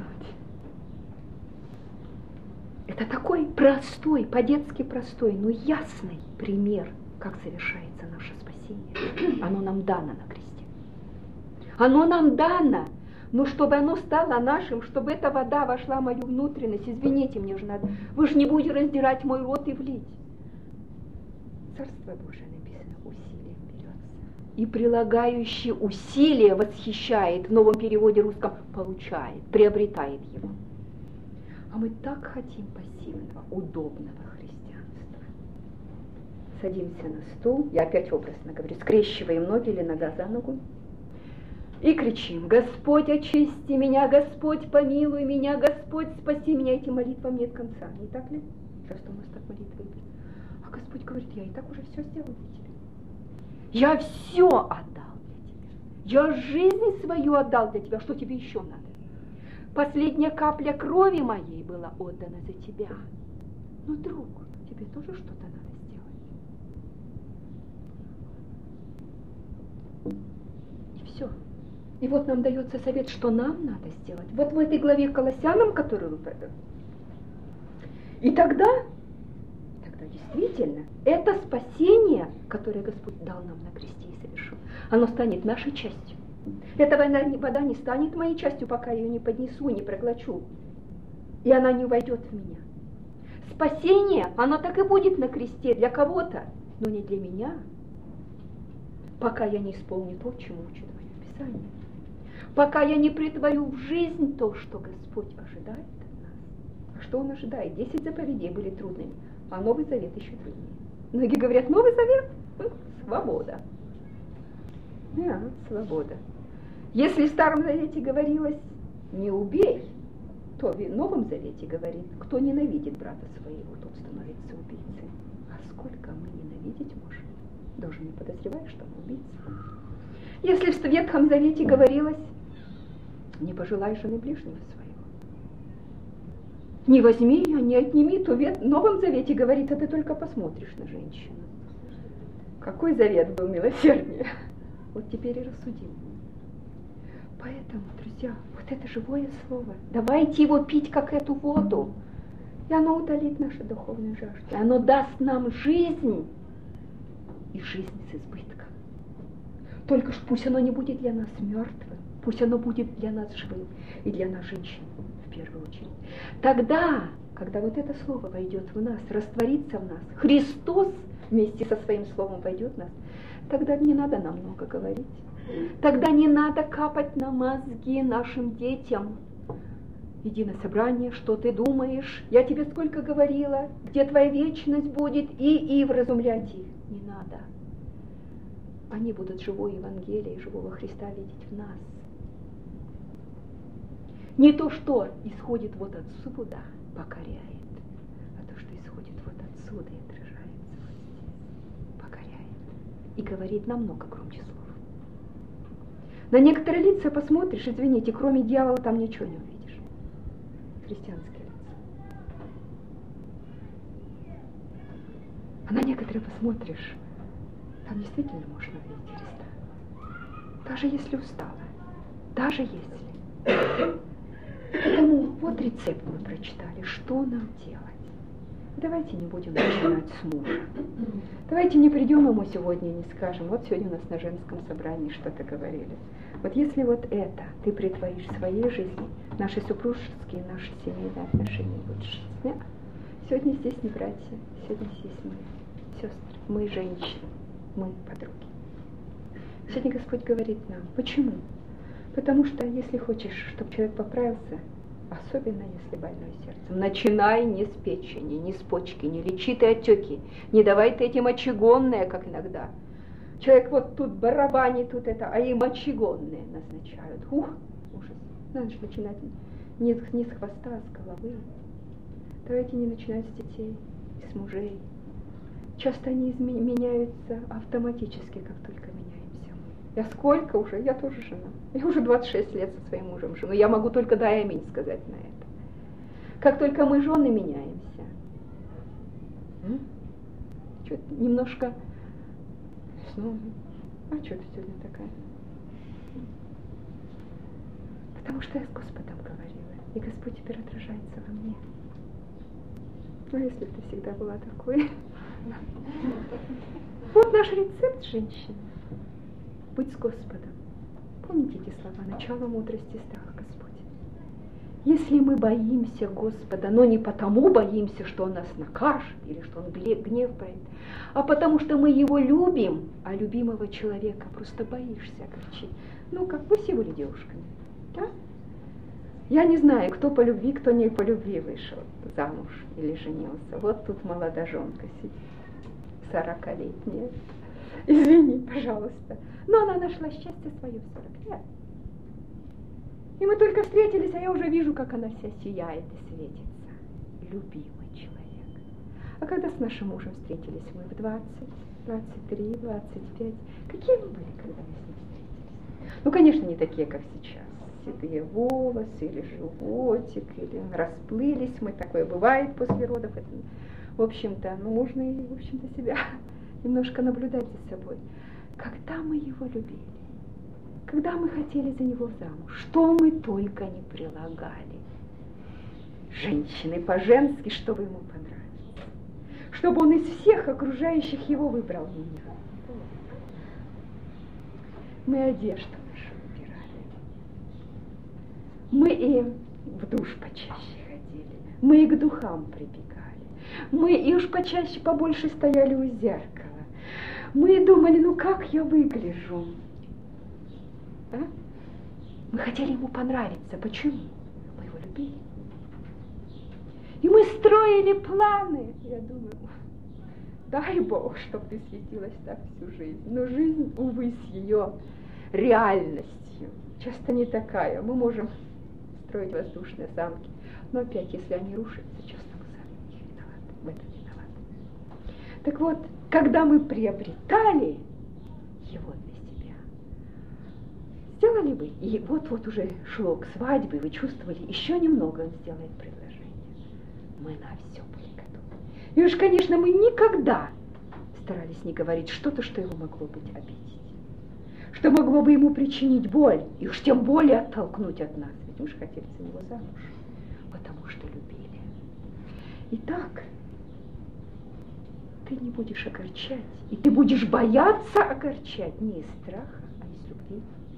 Это такой простой, по-детски простой, но ясный пример, как совершается наше спасение. Оно нам дано на кресте. Оно нам дано. Но чтобы оно стало нашим, чтобы эта вода вошла в мою внутренность, извините, мне же надо, вы же не будете раздирать мой рот и влить. Царство Божие написано, усилием берется. И прилагающий усилие восхищает, в новом переводе русском, получает, приобретает его. А мы так хотим пассивного, удобного христианства. Садимся на стул, я опять образно говорю, скрещиваем ноги или нога за ногу, и кричим: Господь, очисти меня, Господь, помилуй меня, Господь, спаси меня. Этим молитвам нет конца, не так ли? Часто у нас так молитвы идут. А Господь говорит: я и так уже все сделал для тебя. Я все отдал для тебя. Я жизнь свою отдал для тебя. Что тебе еще надо? Последняя капля крови моей была отдана за тебя. Но, друг, тебе тоже что-то надо сделать. И все. И вот нам дается совет, что нам надо сделать. Вот в этой главе Колоссянам, которую вы проверили. И тогда, тогда действительно, это спасение, которое Господь дал нам на кресте и совершил, оно станет нашей частью. Эта вода не станет моей частью, пока я ее не поднесу, не проглочу. И она не войдет в меня. Спасение, оно так и будет на кресте для кого-то, но не для меня, пока я не исполню то, чему учит мое Писание. Пока я не претворю в жизнь то, что Господь ожидает от нас. А что Он ожидает? Десять заповедей были трудными, а Новый Завет еще труднее. Многие говорят: Новый Завет – свобода. Да, свобода. Если в Старом Завете говорилось «не убей», то в Новом Завете говорит: кто ненавидит брата своего, тот становится убийцей. А сколько мы ненавидеть можем? Даже не подозреваешь, что мы убийцы. Если в Ветхом Завете говорилось: не пожелай жены ближнего своего, не возьми ее, не отними, то в Новом Завете говорит: а ты только посмотришь на женщину. Какой завет был милосерднее? Вот теперь и рассудим. Поэтому, друзья, вот это живое слово, давайте его пить, как эту воду, и оно утолит нашу духовную жажду. Оно даст нам жизнь, и жизнь с избытком. Только ж пусть оно не будет для нас мертвым, пусть оно будет для нас живым, и для нас, женщин, в первую очередь. Тогда, когда вот это слово войдет в нас, растворится в нас, Христос вместе со своим словом войдет в нас, тогда не надо нам много говорить. Тогда не надо капать на мозги нашим детям. Иди на собрание, что ты думаешь, я тебе сколько говорила, где твоя вечность будет, и, и вразумлять их. Не надо. Они будут живое Евангелие, живого Христа видеть в нас. Не то, что исходит вот отсюда, покоряет, а то, что исходит вот отсюда и отражается вот здесь, покоряет. И говорит намного громче слов. На некоторые лица посмотришь, извините, кроме дьявола там ничего не увидишь. Христианские лица. А на некоторые посмотришь, там действительно можно увидеть Христа. Даже если устала. Даже если. Поэтому вот рецепт мы прочитали, что нам делать. Давайте не будем начинать с мужа. Давайте не придем ему сегодня и не скажем: вот сегодня у нас на женском собрании что-то говорили. Вот если вот это ты притворишь в своей жизни, наши супружеские, наши семейные отношения будут жить. Нет? Сегодня здесь не братья, сегодня здесь мы, сестры, мы женщины, мы подруги. Сегодня Господь говорит нам: почему? Потому что если хочешь, чтобы человек поправился, особенно если больной сердцем, начинай не с печени, не с почки, не лечи ты отеки, не давай ты этим мочегонные, как иногда. Человек вот тут барабанит, тут это, а им мочегонные назначают. Ух, ужас. Надо же начинать не, не с хвоста, а с головы. Давайте не начинать с детей, с мужей. Часто они изме- меняются автоматически, как только меняемся мы. Я сколько уже? Я тоже жена. Я уже двадцать шесть лет со своим мужем живу. Я могу только да и аминь сказать на это. Как только мы жены меняемся, что-то немножко снова. А что ты сегодня такая? Потому что я с Господом говорила, и Господь теперь отражается во мне. Ну, если бы ты всегда была такой. Вот наш рецепт, женщины. Быть с Господом. Помните эти слова? Начало мудрости — страх Господь. Если мы боимся Господа, но не потому боимся, что Он нас накажет или что Он гнев проявит, а потому что мы Его любим, а любимого человека просто боишься огорчить. Ну, как вы все были девушками, да? Я не знаю, кто по любви, кто не по любви вышел замуж или женился. Вот тут молодоженка сидит, сорокалетняя. Извини, пожалуйста. Но она нашла счастье свое в сорок лет. И мы только встретились, а я уже вижу, как она вся сияет и светится. Любимый человек. А когда с нашим мужем встретились мы в двадцать, двадцать три, двадцать пять, какие мы были, когда мы с ним встретились? Ну, конечно, не такие, как сейчас. Седые волосы, или животик, или расплылись мы. Такое бывает после родов. Это, в общем-то, ну, можно и, в общем-то, себя немножко наблюдать за собой. Когда мы его любили, когда мы хотели за него замуж, что мы только не прилагали. Женщины по-женски, чтобы ему понравиться. Чтобы он из всех окружающих его выбрал меня. Мы одежду нашу выбирали. Мы и в душ почаще ходили. Мы и к духам прибегали. Мы и уж почаще побольше стояли у зеркала. Мы думали, ну как я выгляжу? А? Мы хотели ему понравиться. Почему? Мы его любили. И мы строили планы. Я думаю, дай Бог, чтобы ты светилась так всю жизнь. Но жизнь, увы, с ее реальностью часто не такая. Мы можем строить воздушные замки. Но опять, если они рушатся, честно, мы сами в них виноваты. В этом виноваты. Так вот, когда мы приобретали его для себя, сделали бы, и вот-вот уже шло к свадьбе, вы чувствовали, еще немного он сделает предложение. Мы на все были готовы. И уж, конечно, мы никогда старались не говорить что-то, что его могло быть обидеть, что могло бы ему причинить боль, и уж тем более оттолкнуть от нас, ведь мы же хотели за него замуж, потому что любили. Итак, ты не будешь огорчать, и ты будешь бояться огорчать не из страха, а из любви.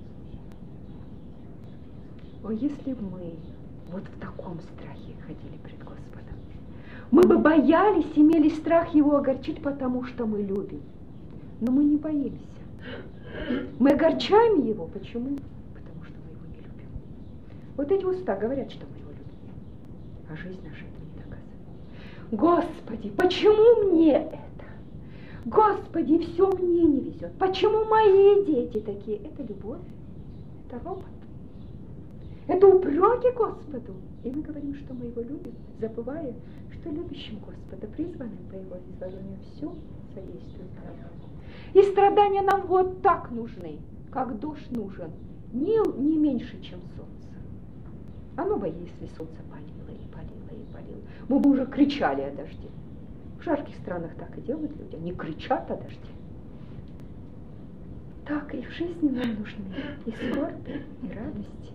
О, если бы мы вот в таком страхе ходили пред Господом, мы бы боялись, имели страх его огорчить, потому что мы любим. Но мы не боимся. Мы огорчаем его. Почему? Потому что мы его не любим. Вот эти уста говорят, что мы его любим, а жизнь наша это не доказывает. Господи, почему мне это? Господи, все мне не везет. Почему мои дети такие? Это любовь, это ропот, это упреки Господу. И мы говорим, что мы его любим, забывая, что любящим Господа, призванным по его изволению, все содействует нам. И страдания нам вот так нужны, как дождь нужен, не, не меньше, чем солнце. Оно бы, если солнце палило и палило и палило, мы бы уже кричали о дожде. В жарких странах так и делают люди, они кричат о дожде. Так и в жизни нам нужны и скорби, и радости.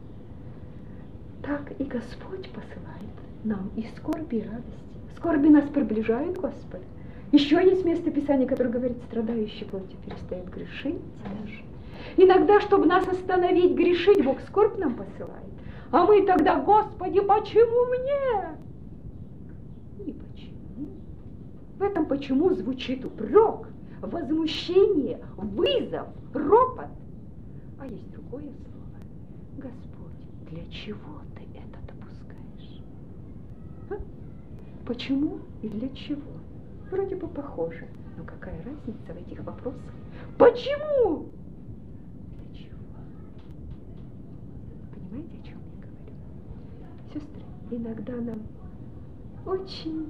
Так и Господь посылает нам и скорби, и радости. Скорби нас приближают к Господу. Еще есть место Писания, которое говорит, страдающий плотью перестает грешить. Иногда, чтобы нас остановить, грешить, Бог скорбь нам посылает. А мы тогда, Господи, почему мне? Не почему. В этом почему звучит упрек, возмущение, вызов, ропот. А есть другое слово. Господь, для чего ты это допускаешь? А? Почему и для чего? Вроде бы похоже, но какая разница в этих вопросах? Почему? Для чего? Понимаете, о чем я говорю? Сестры, иногда нам очень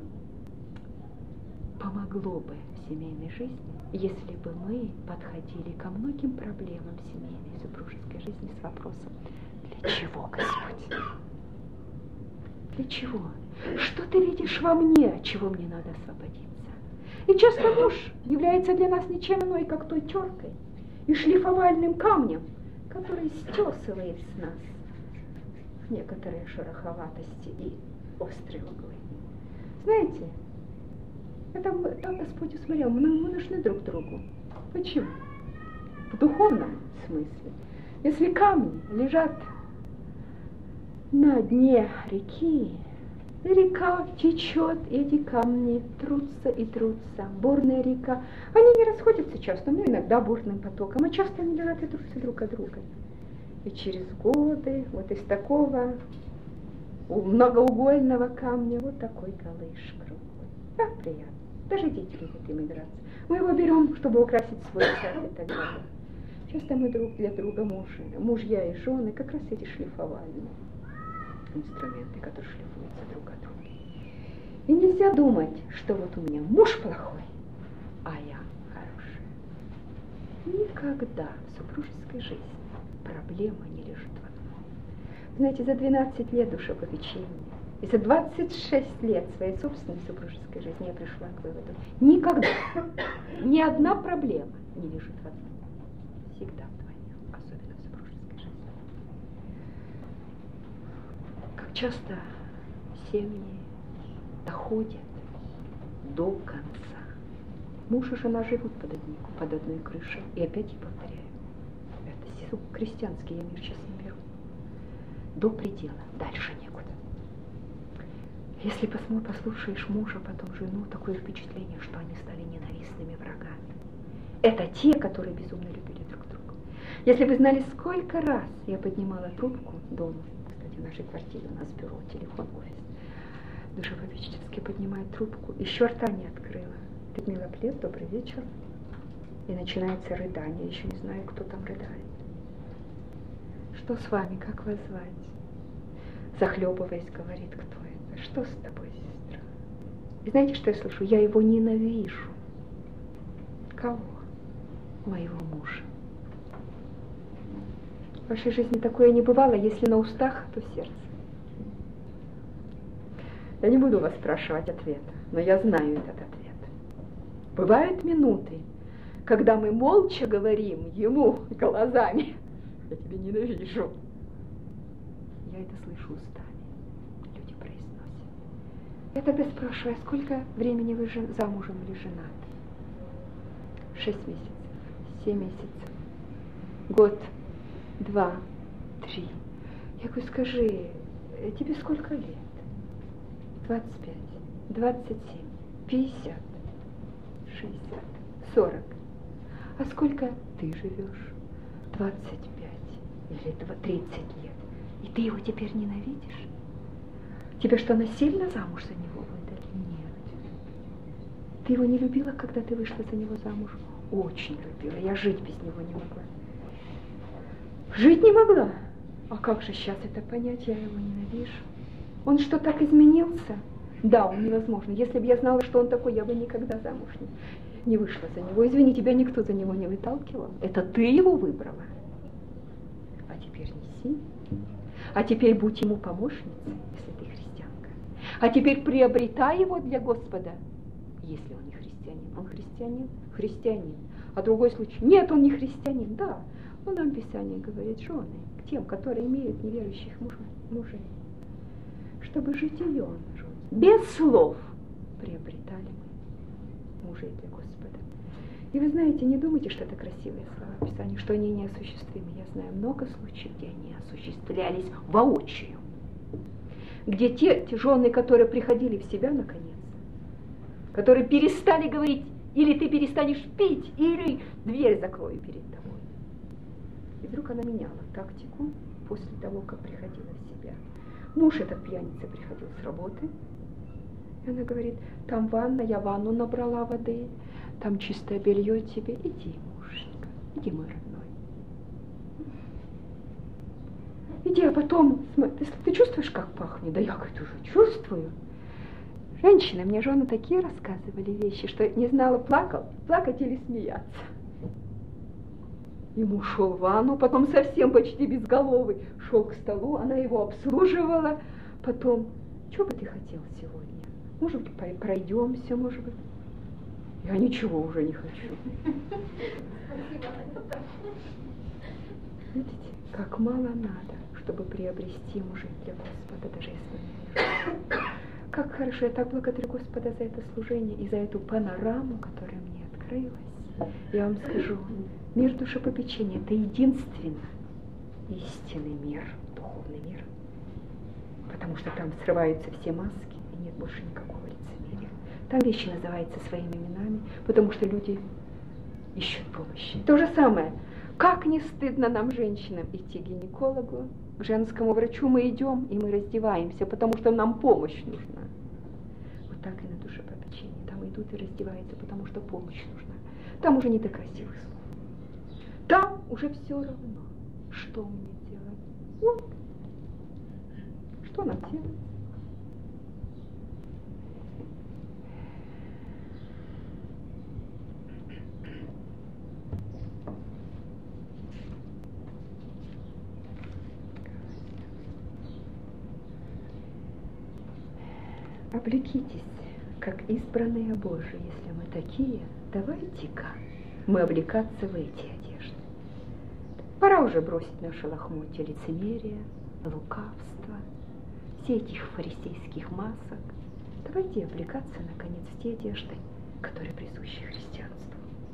помогло бы в семейной жизни, если бы мы подходили ко многим проблемам семейной и супружеской жизни с вопросом: для чего, Господь? Для чего? Что ты видишь во мне, от чего мне надо освободиться? И часто муж является для нас ничем иной, как той теркой и шлифовальным камнем, который стесывает с нас некоторые шероховатости и острые углы. Знаете, это так Господь усмотрел, мы, мы нужны друг другу. Почему? В духовном смысле. Если камни лежат на дне реки, река течет, эти камни трутся и трутся. Бурная река. Они не расходятся часто, но иногда бурным потоком, а часто они лежат и трутся друг от друга. И через годы вот из такого многоугольного камня вот такой галыш круглый. Как приятно. Даже дети любят им играться. Мы его берем, чтобы украсить свой сад и так далее. Часто мы друг для друга мужи, мужья и жены, как раз эти шлифовальные инструменты, которые шлифуются друг от друга. И нельзя думать, что вот у меня муж плохой, а я хорошая. Никогда в супружеской жизни проблема не лежит в одном. Знаете, за двенадцать лет душепопечения и за двадцать шесть лет своей собственной супружеской жизни я пришла к выводу: никогда ни одна проблема не лежит в одном. Всегда вдвоем, особенно в супружеской жизни. Как часто семьи доходят до конца. Муж и жена живут под, одни, под одной крышей. И опять я повторяю, это крестьянский я мир сейчас не беру. До предела, дальше некуда. Если послушаешь мужа, потом жену, такое впечатление, что они стали ненавистными врагами. Это те, которые безумно любили друг друга. Если вы знали, сколько раз я поднимала трубку дома, кстати, в нашей квартире у нас бюро, телефон, офис, душепопечительски поднимает трубку, еще рта не открыла. Людмила Плет, добрый вечер. И начинается рыдание, еще не знаю, кто там рыдает. Что с вами, как вас звать? Захлебываясь, говорит, кто это? Что с тобой, сестра? И знаете, что я слышу? Я его ненавижу. Кого? Моего мужа. В вашей жизни такое не бывало, если на устах, то сердце. Я не буду вас спрашивать ответа, но я знаю этот ответ. Бывают минуты, когда мы молча говорим ему глазами: я тебя ненавижу. Я это слышу устами. Люди произносят. Я тогда спрашиваю: а сколько времени вы замужем или женаты? Шесть месяцев, семь месяцев, год, два, три. Я говорю: скажи, тебе сколько лет? Двадцать пять, двадцать семь, пятьдесят, шестьдесят, сорок. А сколько ты живешь? Двадцать пять или тридцать лет. И ты его теперь ненавидишь? Тебя что, насильно замуж за него выдали? Нет. Ты его не любила, когда ты вышла за него замуж? Очень любила. Я жить без него не могла. Жить не могла? А как же сейчас это понять? Я его ненавижу. Он что, так изменился? Да, он невозможно. Если бы я знала, что он такой, я бы никогда замуж не, не вышла за него. Извини, тебя никто за него не выталкивал. Это ты его выбрала. А теперь неси. А теперь будь ему помощницей, если ты христианка. А теперь приобретай его для Господа, если он не христианин. Он христианин? Христианин. А другой случай? Нет, он не христианин. Да, но нам Писание говорит: жены к тем, которые имеют неверующих мужей, чтобы житие он жил. Без слов приобретали мы мужей для Господа. И вы знаете, не думайте, что это красивые слова Писания, что они неосуществимы. Я знаю много случаев, где они осуществлялись воочию. Где те, те жены, которые приходили в себя наконец, которые перестали говорить: или ты перестанешь пить, или дверь закрою перед тобой. И вдруг она меняла тактику после того, как приходила в себя. Муж этот пьяница приходил с работы, и она говорит: там ванна, я ванну набрала воды, там чистое белье тебе, иди, муженька, иди, мой родной. Иди, а потом, ты, ты чувствуешь, как пахнет? Да я, говорит, уже чувствую. Женщины, мне жены такие рассказывали вещи, что не знала, плакал, плакать или смеяться. Ему шел в ванну, потом совсем почти безголовый, шел к столу, она его обслуживала, потом: что бы ты хотел сегодня? Может быть, пройдемся, может быть. Я ничего уже не хочу. Видите, как мало надо, чтобы приобрести мужей для Господа, даже если... Как хорошо, я так благодарю Господа за это служение и за эту панораму, которая мне открылась. Я вам скажу, мир душепопечения — это единственно истинный мир, духовный мир. Потому что там срываются все маски, и нет больше никакого лицемерия. Там вещи называются своими именами, потому что люди ищут помощи. То же самое. Как не стыдно нам, женщинам, идти к гинекологу, к женскому врачу мы идем, и мы раздеваемся, потому что нам помощь нужна. Вот так и на душепопечении. Там идут и раздеваются, потому что помощь нужна. Там уже не до красивых слов. Там уже все равно, что мне делать. Вот. Что нам делать? Облекитесь, как избранные Божии, если мы такие, давайте-ка мы облекаться в эти одежды. Пора уже бросить наши лохмотья лицемерия, лукавства, все этих фарисейских масок. Давайте облекаться, наконец, в те одежды, которые присущи христианству.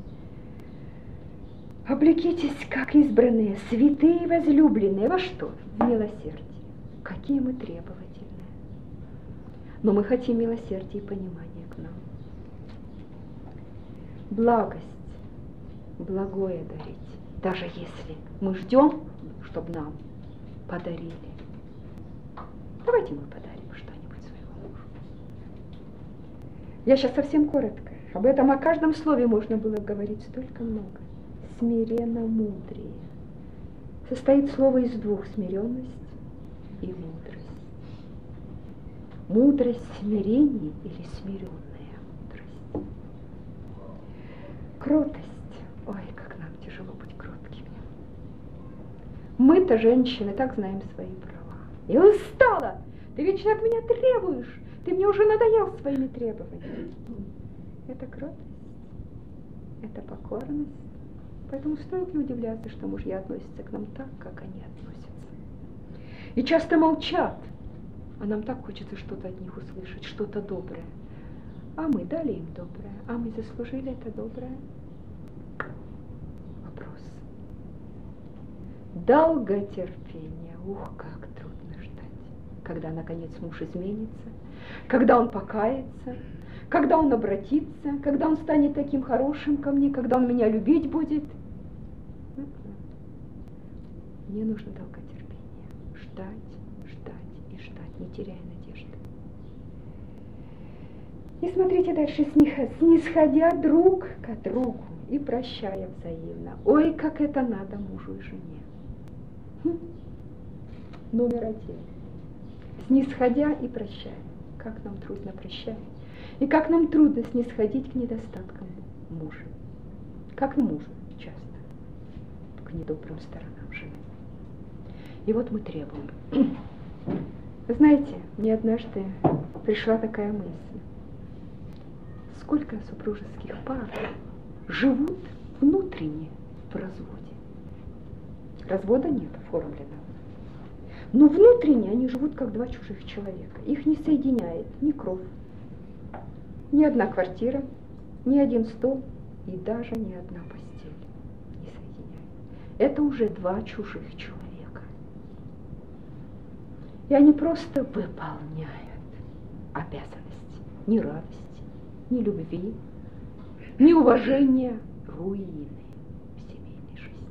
Облекитесь, как избранные, святые и возлюбленные. Во что? В милосердие. Какие мы требовательные. Но мы хотим милосердия и понимания к нам. Благость, благое дарить, даже если мы ждем, чтобы нам подарили. Давайте мы подарим что-нибудь своему мужу. Я сейчас совсем коротко. Об этом, о каждом слове можно было говорить столько много. Смиренно мудрее. Состоит слово из двух: смиренность и мудрость. Мудрость смирения или смиренная мудрость? Кротость. Ой, как нам тяжело быть кроткими. Мы-то, женщины, так знаем свои права. Я устала! Ты вечно от меня требуешь! Ты мне уже надоел своими требованиями. Это кротость, это покорность. Поэтому стоит ли удивляться, что мужья относятся к нам так, как они относятся. И часто молчат. А нам так хочется что-то от них услышать, что-то доброе. А мы дали им доброе, а мы заслужили это доброе. Вопрос. Долготерпение. Ух, как трудно ждать. Когда, наконец, муж изменится, когда он покается, когда он обратится, когда он станет таким хорошим ко мне, когда он меня любить будет. Мне нужно долготерпение. Ждать, ждать и ждать, не теряя надежды. И смотрите дальше, снисходя друг к другу и прощая взаимно. Ой, как это надо мужу и жене. Хм. Номер один. Снисходя и прощая. Как нам трудно прощать. И как нам трудно снисходить к недостаткам мужа. Как и мужу часто. К недобрым сторонам жены. И вот мы требуем. Вы знаете, мне однажды пришла такая мысль. Сколько супружеских пар живут внутренне в разводе. Развода нет оформленного. Но внутренне они живут как два чужих человека. Их не соединяет ни кровь, ни одна квартира, ни один стол и даже ни одна постель не соединяет. Это уже два чужих человека. И они просто выполняют обязанности. Ни радости, ни любви, ни уважения, руины в семейной жизни.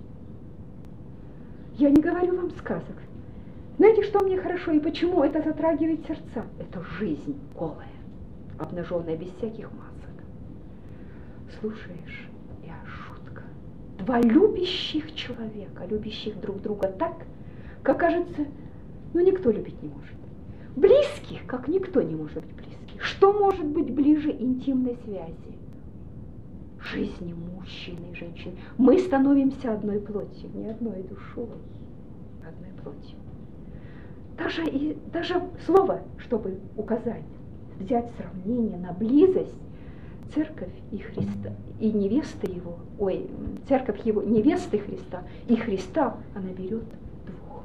Я не говорю вам сказок. Знаете, что мне хорошо и почему это затрагивает сердца? Это жизнь голая, обнаженная, без всяких масок. Слушаешь, и аж жутко. Два любящих человека, любящих друг друга так, как кажется, ну никто любить не может. Близких, как никто не может быть близких. Что может быть ближе интимной связи? Жизни мужчины и женщины. Мы становимся одной плотью, не одной душой, одной плотью. Даже, и, даже слово, чтобы указать, взять сравнение на близость, церковь и Христа, и невеста его, ой, церковь его, невесты Христа и Христа, она берет двух.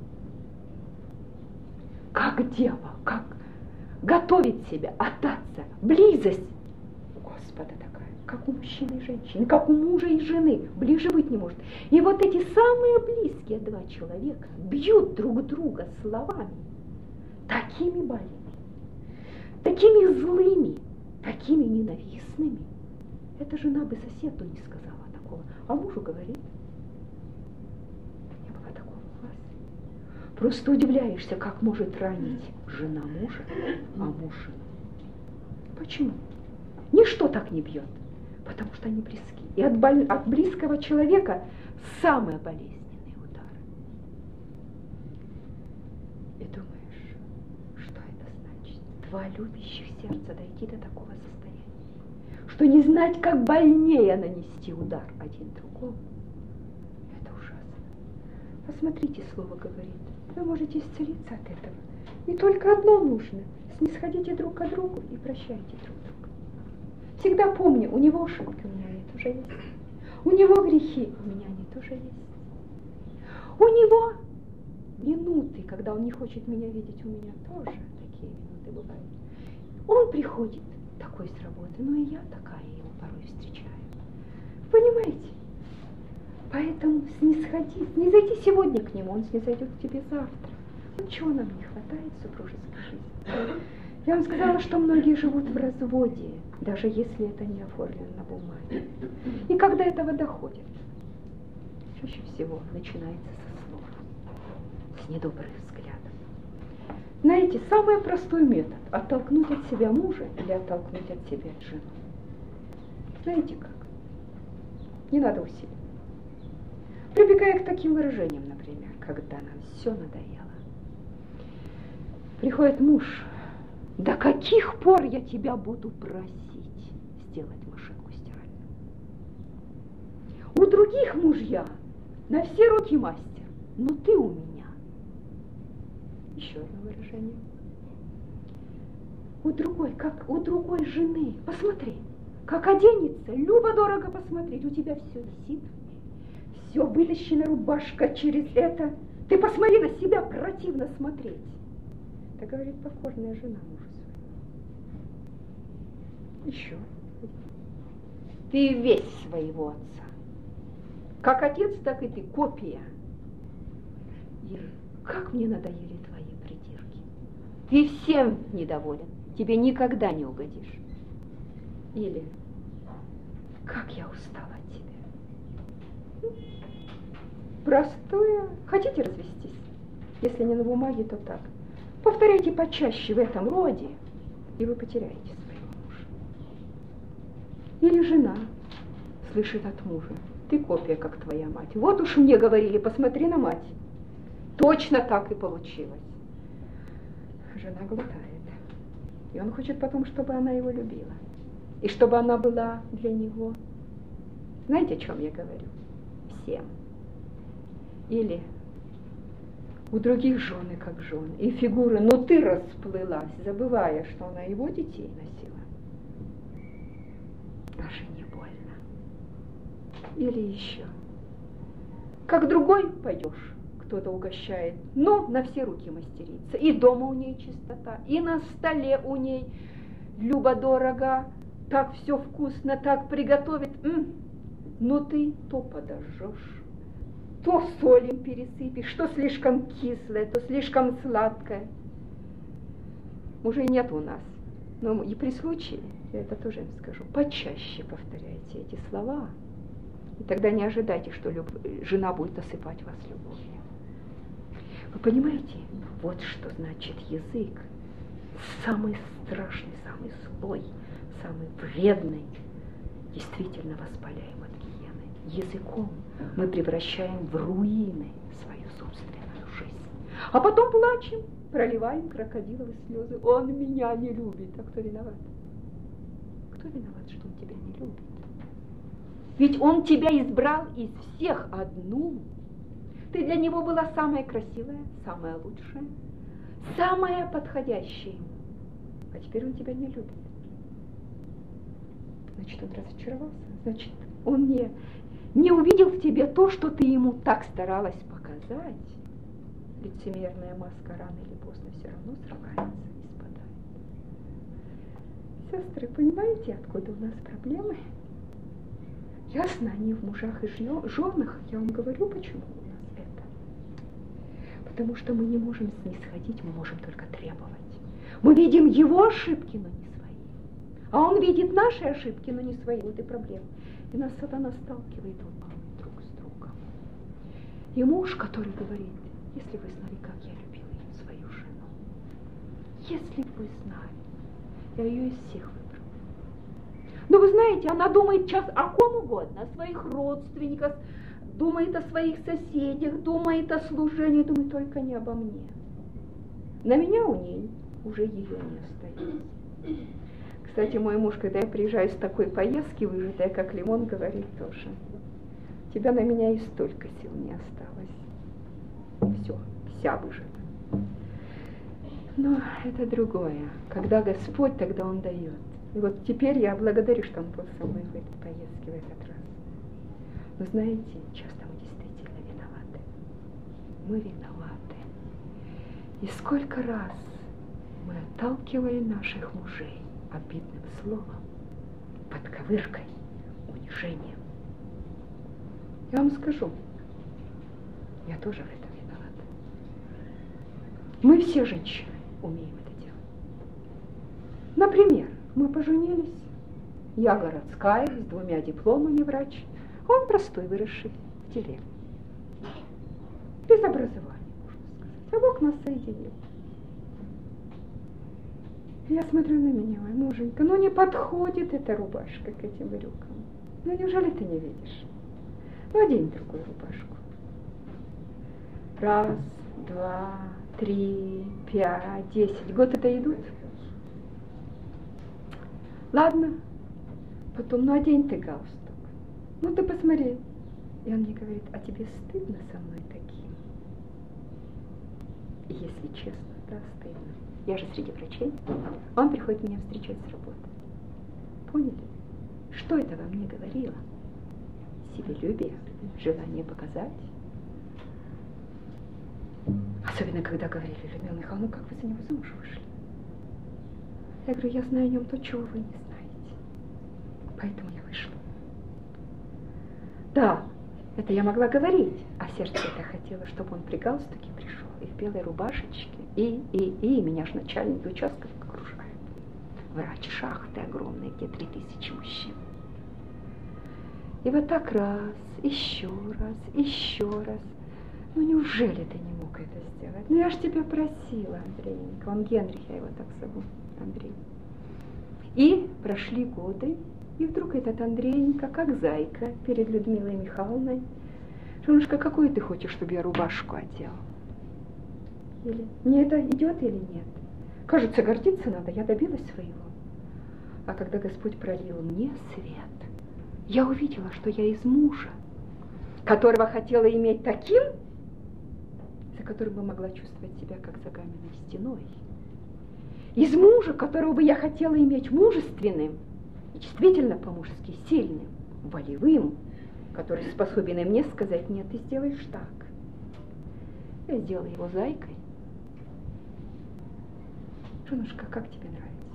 Как дева, как готовить себя, отдаться, близость у Господа такая, как у мужчины и женщины, как у мужа и жены, ближе быть не может. И вот эти самые близкие два человека бьют друг друга словами, такими больными, такими злыми, такими ненавистными. Эта жена бы соседу не сказала такого, а мужу говорит. Не было такого у вас. Просто удивляешься, как может ранить жена мужа, а муж жену. Почему? Ничто так не бьет, потому что они близки. И от, боль... от близкого человека самые болезненные удары. И думаешь, что это значит? Два любящих сердца дойти до такого состояния, что не знать, как больнее нанести удар один другому. Это ужасно. Посмотрите, слово говорит, вы можете исцелиться от этого. И только одно нужно. Снисходите друг к другу и прощайте друг друга. Всегда помни, у него ошибки, у меня они тоже есть. У него грехи, у меня они тоже есть. У него минуты, когда он не хочет меня видеть, у меня тоже такие минуты бывают. Он приходит такой с работы, но и я такая его порой встречаю. Понимаете? Поэтому снисходи, снизойди сегодня к нему, он снизойдет к тебе завтра. Чего нам не хватает в супружеской жизни? Я вам сказала, что многие живут в разводе, даже если это не оформлено на бумаге. И когда этого доходит, чаще всего начинается со слов, с недобрых взглядов. Знаете, самый простой метод – оттолкнуть от себя мужа или оттолкнуть от себя жену. Знаете как? Не надо усилий. Прибегая к таким выражениям, например, когда нам все надоело. Приходит муж: до каких пор я тебя буду просить сделать машинку стиральную? У других мужья на все руки мастер, но ты у меня. Еще одно выражение. У другой, как у другой жены, посмотри, как оденется, любо-дорого посмотреть, у тебя все висит, все вытащена рубашка через это. Ты посмотри на себя, противно смотреть. Это говорит покорная жена мужу своему. Еще. Ты весь своего отца. Как отец, так и ты копия. И как мне надоели твои придирки. Ты всем недоволен. Тебе никогда не угодишь. Или как я устала от тебя. Простое. Хотите развестись? Если не на бумаге, то так. Повторяйте почаще в этом роде, и вы потеряете своего мужа. Или жена слышит от мужа: ты копия, как твоя мать. Вот уж мне говорили, посмотри на мать. Точно так и получилось. Жена глотает. И он хочет потом, чтобы она его любила. И чтобы она была для него. Знаете, о чем я говорю? Всем. Или у других жены как жены, и фигуры, но ты расплылась, забывая, что она его детей носила. А жене больно. Или еще. Как другой пойдешь, кто-то угощает, но на все руки мастерица. И дома у ней чистота, и на столе у ней любо-дорого, так все вкусно, так приготовит. М-м. Но ты то подожжешь, то солим пересыпешь, что слишком кислое, то слишком сладкое. Мужей нет у нас, но и при случае, я это тоже им скажу, почаще повторяйте эти слова, и тогда не ожидайте, что люб... жена будет осыпать вас любовью. Вы понимаете, вот что значит язык. Самый страшный, самый злой, самый вредный, действительно воспаляем от гиены. Языком мы превращаем в руины свою собственную жизнь. А потом плачем, проливаем крокодиловые слезы. Он меня не любит. А кто виноват? Кто виноват, что он тебя не любит? Ведь он тебя избрал из всех одну. Ты для него была самая красивая, самая лучшая, самая подходящая ему. А теперь он тебя не любит. Значит, он разочаровался. Значит, он не, не увидел в тебе то, что ты ему так старалась показать. Лицемерная маска рано или поздно все равно срывается и спадает. Сестры, понимаете, откуда у нас проблемы? Ясно, они в мужах и женах, я вам говорю, почему у нас это. Потому что мы не можем снисходить, мы можем только требовать. Мы видим его ошибки, но не свои. А он видит наши ошибки, но не свои. Вот и проблема. И нас сатана сталкивает друг с другом. И муж, который говорит, если вы знали, как я любил свою жену, если бы вы знали, я ее из всех выбрал. Но вы знаете, она думает сейчас о ком угодно, о своих родственниках, думает о своих соседях, думает о служении, думает только не обо мне. На меня у ней уже ее не остается. Кстати, мой муж, когда я приезжаю с такой поездки, выжатая, как лимон, говорит тоже, тебя на меня и столько сил не осталось. Все, вся выжата. Но это другое. Когда Господь, тогда Он дает. И вот теперь я благодарю, что Он был со мной в этой поездке в этот раз. Но знаете, часто мы действительно виноваты. Мы виноваты. И сколько раз мы отталкивали наших мужей обидным словом, подковыркой, унижением. Я вам скажу, я тоже в этом виновата. Мы все женщины умеем это делать. Например, мы поженились, я городская, с двумя дипломами врач, он простой, выросший в деревне. Без образования, можно сказать. А Бог нас соединил. Я смотрю на меня, мой муженька, ну не подходит эта рубашка к этим брюкам. Ну неужели ты не видишь? Ну одень другую рубашку. Раз, два, три, пять, десять. Год это идут? Ладно. Потом, ну одень ты галстук. Ну ты посмотри. И он мне говорит, а тебе стыдно со мной таким? И если честно, да, стыдно. Я же среди врачей. Он приходит меня встречать с работы. Поняли? Что это во мне говорило? Себелюбие, желание показать. Особенно, когда говорили, Людмила Михайловна, ну как вы за него замуж вышли? Я говорю, я знаю о нем то, чего вы не знаете. Поэтому я вышла. Да, это я могла говорить, а сердце это хотело, чтобы он при галстуке пришел и в белой рубашечке, и, и, и, меня ж начальник участков окружает. Врач шахты огромной, где три тысячи мужчин. И вот так раз, еще раз, еще раз. Ну неужели ты не мог это сделать? Ну я ж тебя просила, Андрейенька. Он Генрих, я его так зову, Андрей. И прошли годы, и вдруг этот Андрейенька, как зайка перед Людмилой Михайловной. Женушка, какую ты хочешь, чтобы я рубашку одела? Или мне это идет или нет? Кажется, гордиться надо, я добилась своего. А когда Господь пролил мне свет, я увидела, что я из мужа, которого хотела иметь таким, за которым бы могла чувствовать себя как за каменной стеной. Из мужа, которого бы я хотела иметь мужественным и действительно по-мужски сильным, волевым, который способен и мне сказать, нет, ты сделаешь так. Я сделала его зайкой. Женушка, как тебе нравится?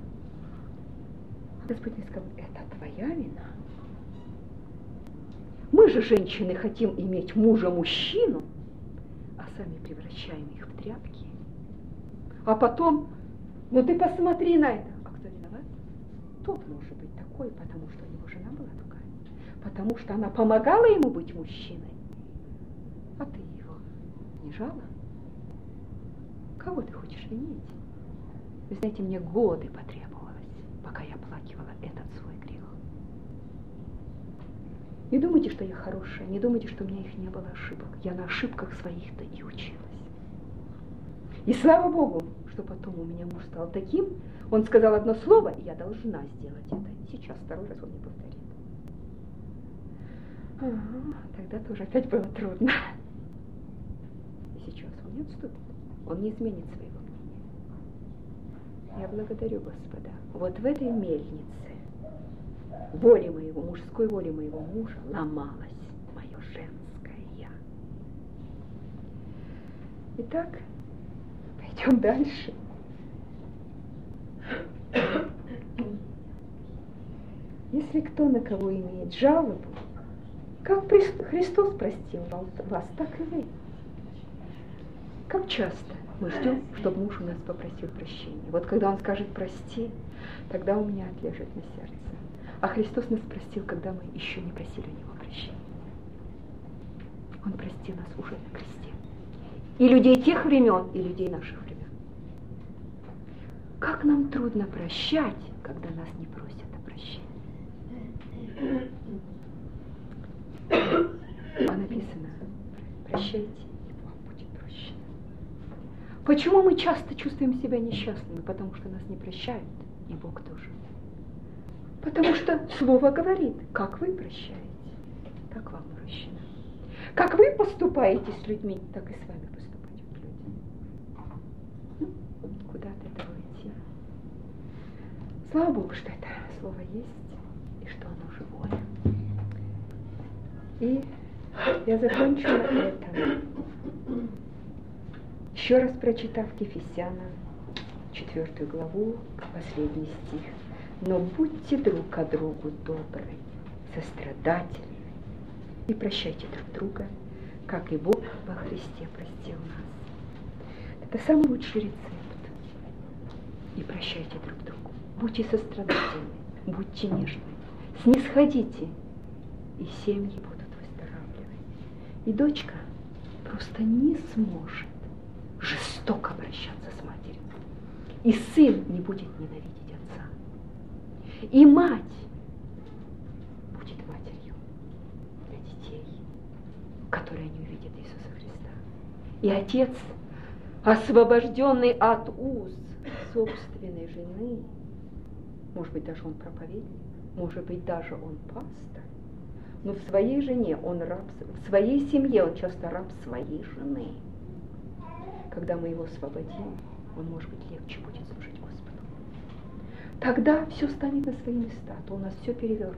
Господь мне сказал, это твоя вина. Мы же, женщины, хотим иметь мужа-мужчину, а сами превращаем их в тряпки. А потом, ну ты посмотри на это. А кто виноват? Тот может быть такой, потому что у него жена была такая. Потому что она помогала ему быть мужчиной. А ты его не жала? Кого ты хочешь винить? Вы знаете, мне годы потребовалось, пока я оплакивала этот свой грех. Не думайте, что я хорошая, не думайте, что у меня их не было ошибок. Я на ошибках своих-то и училась. И слава Богу, что потом у меня муж стал таким, он сказал одно слово, и я должна сделать это. Сейчас второй раз он не повторит. Ага, тогда тоже опять было трудно. И сейчас он не отступит, он не изменит своего мнения. Я благодарю Господа. Вот в этой мельнице воли моего, мужской воли моего мужа ломалось мое женское я. Итак, пойдем дальше. Если если кто на кого имеет жалобу, как Христос простил вас, так и вы. Как часто мы ждем, чтобы муж у нас попросил прощения. Вот когда он скажет «прости», тогда у меня отлежит на сердце. А Христос нас простил, когда мы еще не просили у Него прощения. Он простил нас уже на кресте. И людей тех времен, и людей наших времен. Как нам трудно прощать, когда нас не просят о прощении. А написано: прощайте, и вам будет прощено. Почему мы часто чувствуем себя несчастными? Потому что нас не прощают, и Бог тоже. Потому что Слово говорит: как вы прощаете, так вам прощено. Как вы поступаете с людьми, так и с вами поступают люди. Ну, куда от этого идти? Слава Богу, что это Слово есть, и что оно живое. И я закончу на этом. Еще раз прочитав Ефесянам четвертую главу, последний стих. Но будьте друг к другу добры, сострадательны и прощайте друг друга, как и Бог во Христе простил нас. Это самый лучший рецепт. И прощайте друг другу. Будьте сострадательны, будьте нежны, снисходите, и семьи будут выздоравливать. И дочка просто не сможет жестоко обращаться с матерью. И сын не будет ненавидеть отца. И мать будет матерью для детей, которые не увидят Иисуса Христа. И отец, освобожденный от уз собственной жены, может быть, даже он проповедник, может быть, даже он пастор, но в своей жене он раб, в своей семье он часто раб своей жены. Когда мы его освободим, он, может быть, легче будет служить Господу. Тогда все станет на свои места, то у нас все перевернуто.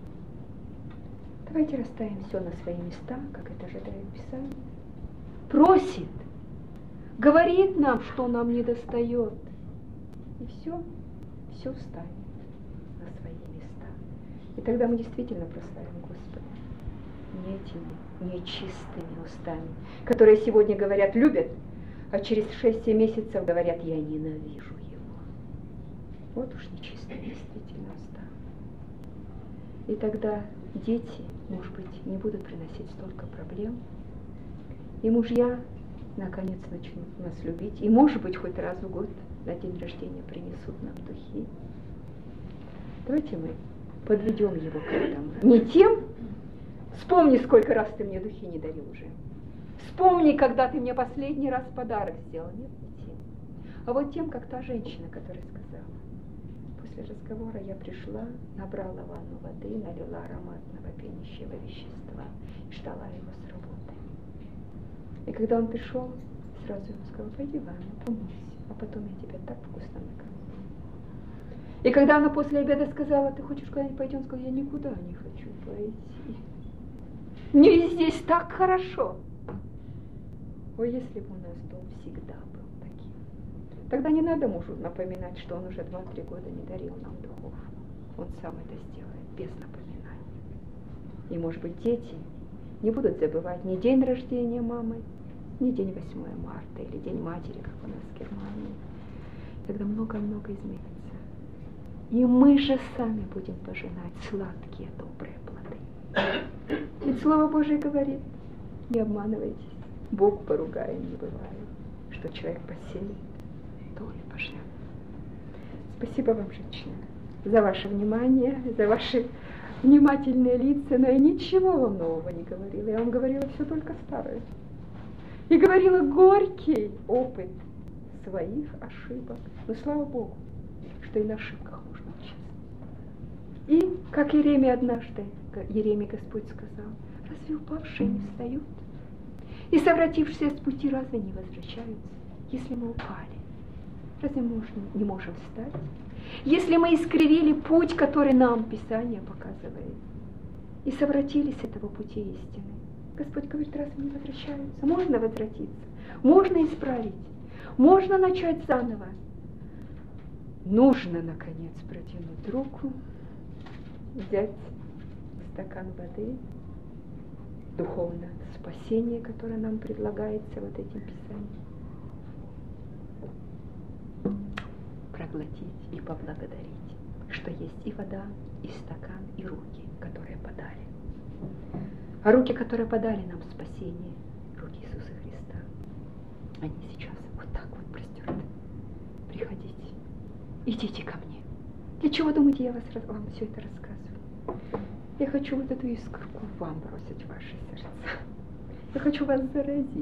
Давайте расставим все на свои места, как это ожидает Писание. Просит, говорит нам, что нам не достает. И все, все станет на свои места. И тогда мы действительно прославим Господа. Не этими нечистыми устами, которые сегодня говорят «любят», а через шесть-семь месяцев говорят «я ненавижу его». Вот уж нечистые действительно уста. И тогда дети, может быть, не будут приносить столько проблем. И мужья, наконец, начнут нас любить. И, может быть, хоть раз в год на день рождения принесут нам духи. Давайте мы подведем его к этому. Не тем, вспомни, сколько раз ты мне духи не дарил уже. Вспомни, когда ты мне последний раз подарок сделал. Нет, не тем. А вот тем, как та женщина, которая сказала: после разговора я пришла, набрала ванну воды, налила ароматного пенящего вещества и ждала его с работы. И когда он пришел, сразу ему сказала: пойди в ванну, помойся, а потом я тебя так вкусно накормлю. И когда она после обеда сказала: ты хочешь куда-нибудь пойти, он сказал: я никуда не хочу пойти. Мне здесь так хорошо. Ой, если бы у нас дом всегда был таким. Тогда не надо мужу напоминать, что он уже два-три года не дарил нам духов. Он сам это сделает, без напоминания. И, может быть, дети не будут забывать ни день рождения мамы, ни день восьмое марта, или день матери, как у нас в Германии. Тогда много-много изменится. И мы же сами будем пожинать сладкие, добрые плоды. Ведь Слово Божие говорит: не обманывайтесь. Бог поругаем не бывает, что человек посеет, то и пожнет. Спасибо вам, женщина, за ваше внимание, за ваши внимательные лица, но я ничего вам нового не говорила. Я вам говорила все только старое. И говорила горький опыт своих ошибок. Но слава Богу, что и на ошибках можно учиться. И, как Иеремия однажды, Иеремии Господь сказал: разве упавшие не встают? И совратившиеся с пути разве не возвращаются? Если мы упали, разве мы не можем встать? Если мы искривили путь, который нам Писание показывает, и совратились с этого пути истины, Господь говорит: разве не возвращаются? Можно возвратиться, можно исправить, можно начать заново. Нужно, наконец, протянуть руку взять стакан воды, духовное спасение, которое нам предлагается вот этим писанием, проглотить и поблагодарить, что есть и вода, и стакан, и руки, которые подали. А руки, которые подали нам спасение, руки Иисуса Христа, они сейчас вот так вот простерты. Приходите, идите ко мне. Для чего, думаете, я вас, вам все это рассказываю? Я хочу вот эту искорку вам бросить в ваши сердца. Я хочу вас заразить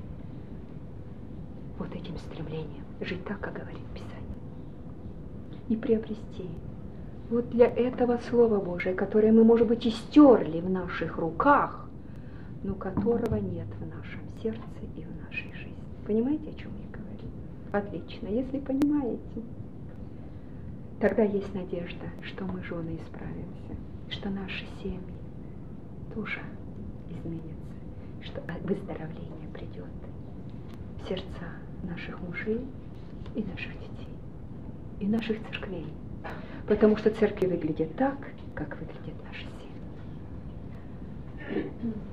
вот этим стремлением жить так, как говорит Писание. И приобрести вот для этого Слова Божия, которое мы, может быть, и стерли в наших руках, но которого нет в нашем сердце и в нашей жизни. Понимаете, о чем я говорю? Отлично. Если понимаете, тогда есть надежда, что мы, жены, исправимся, что наши семьи тоже изменятся, что выздоровление придет в сердца наших мужей и наших детей, и наших церквей. Потому что церкви выглядят так, как выглядят наши семьи.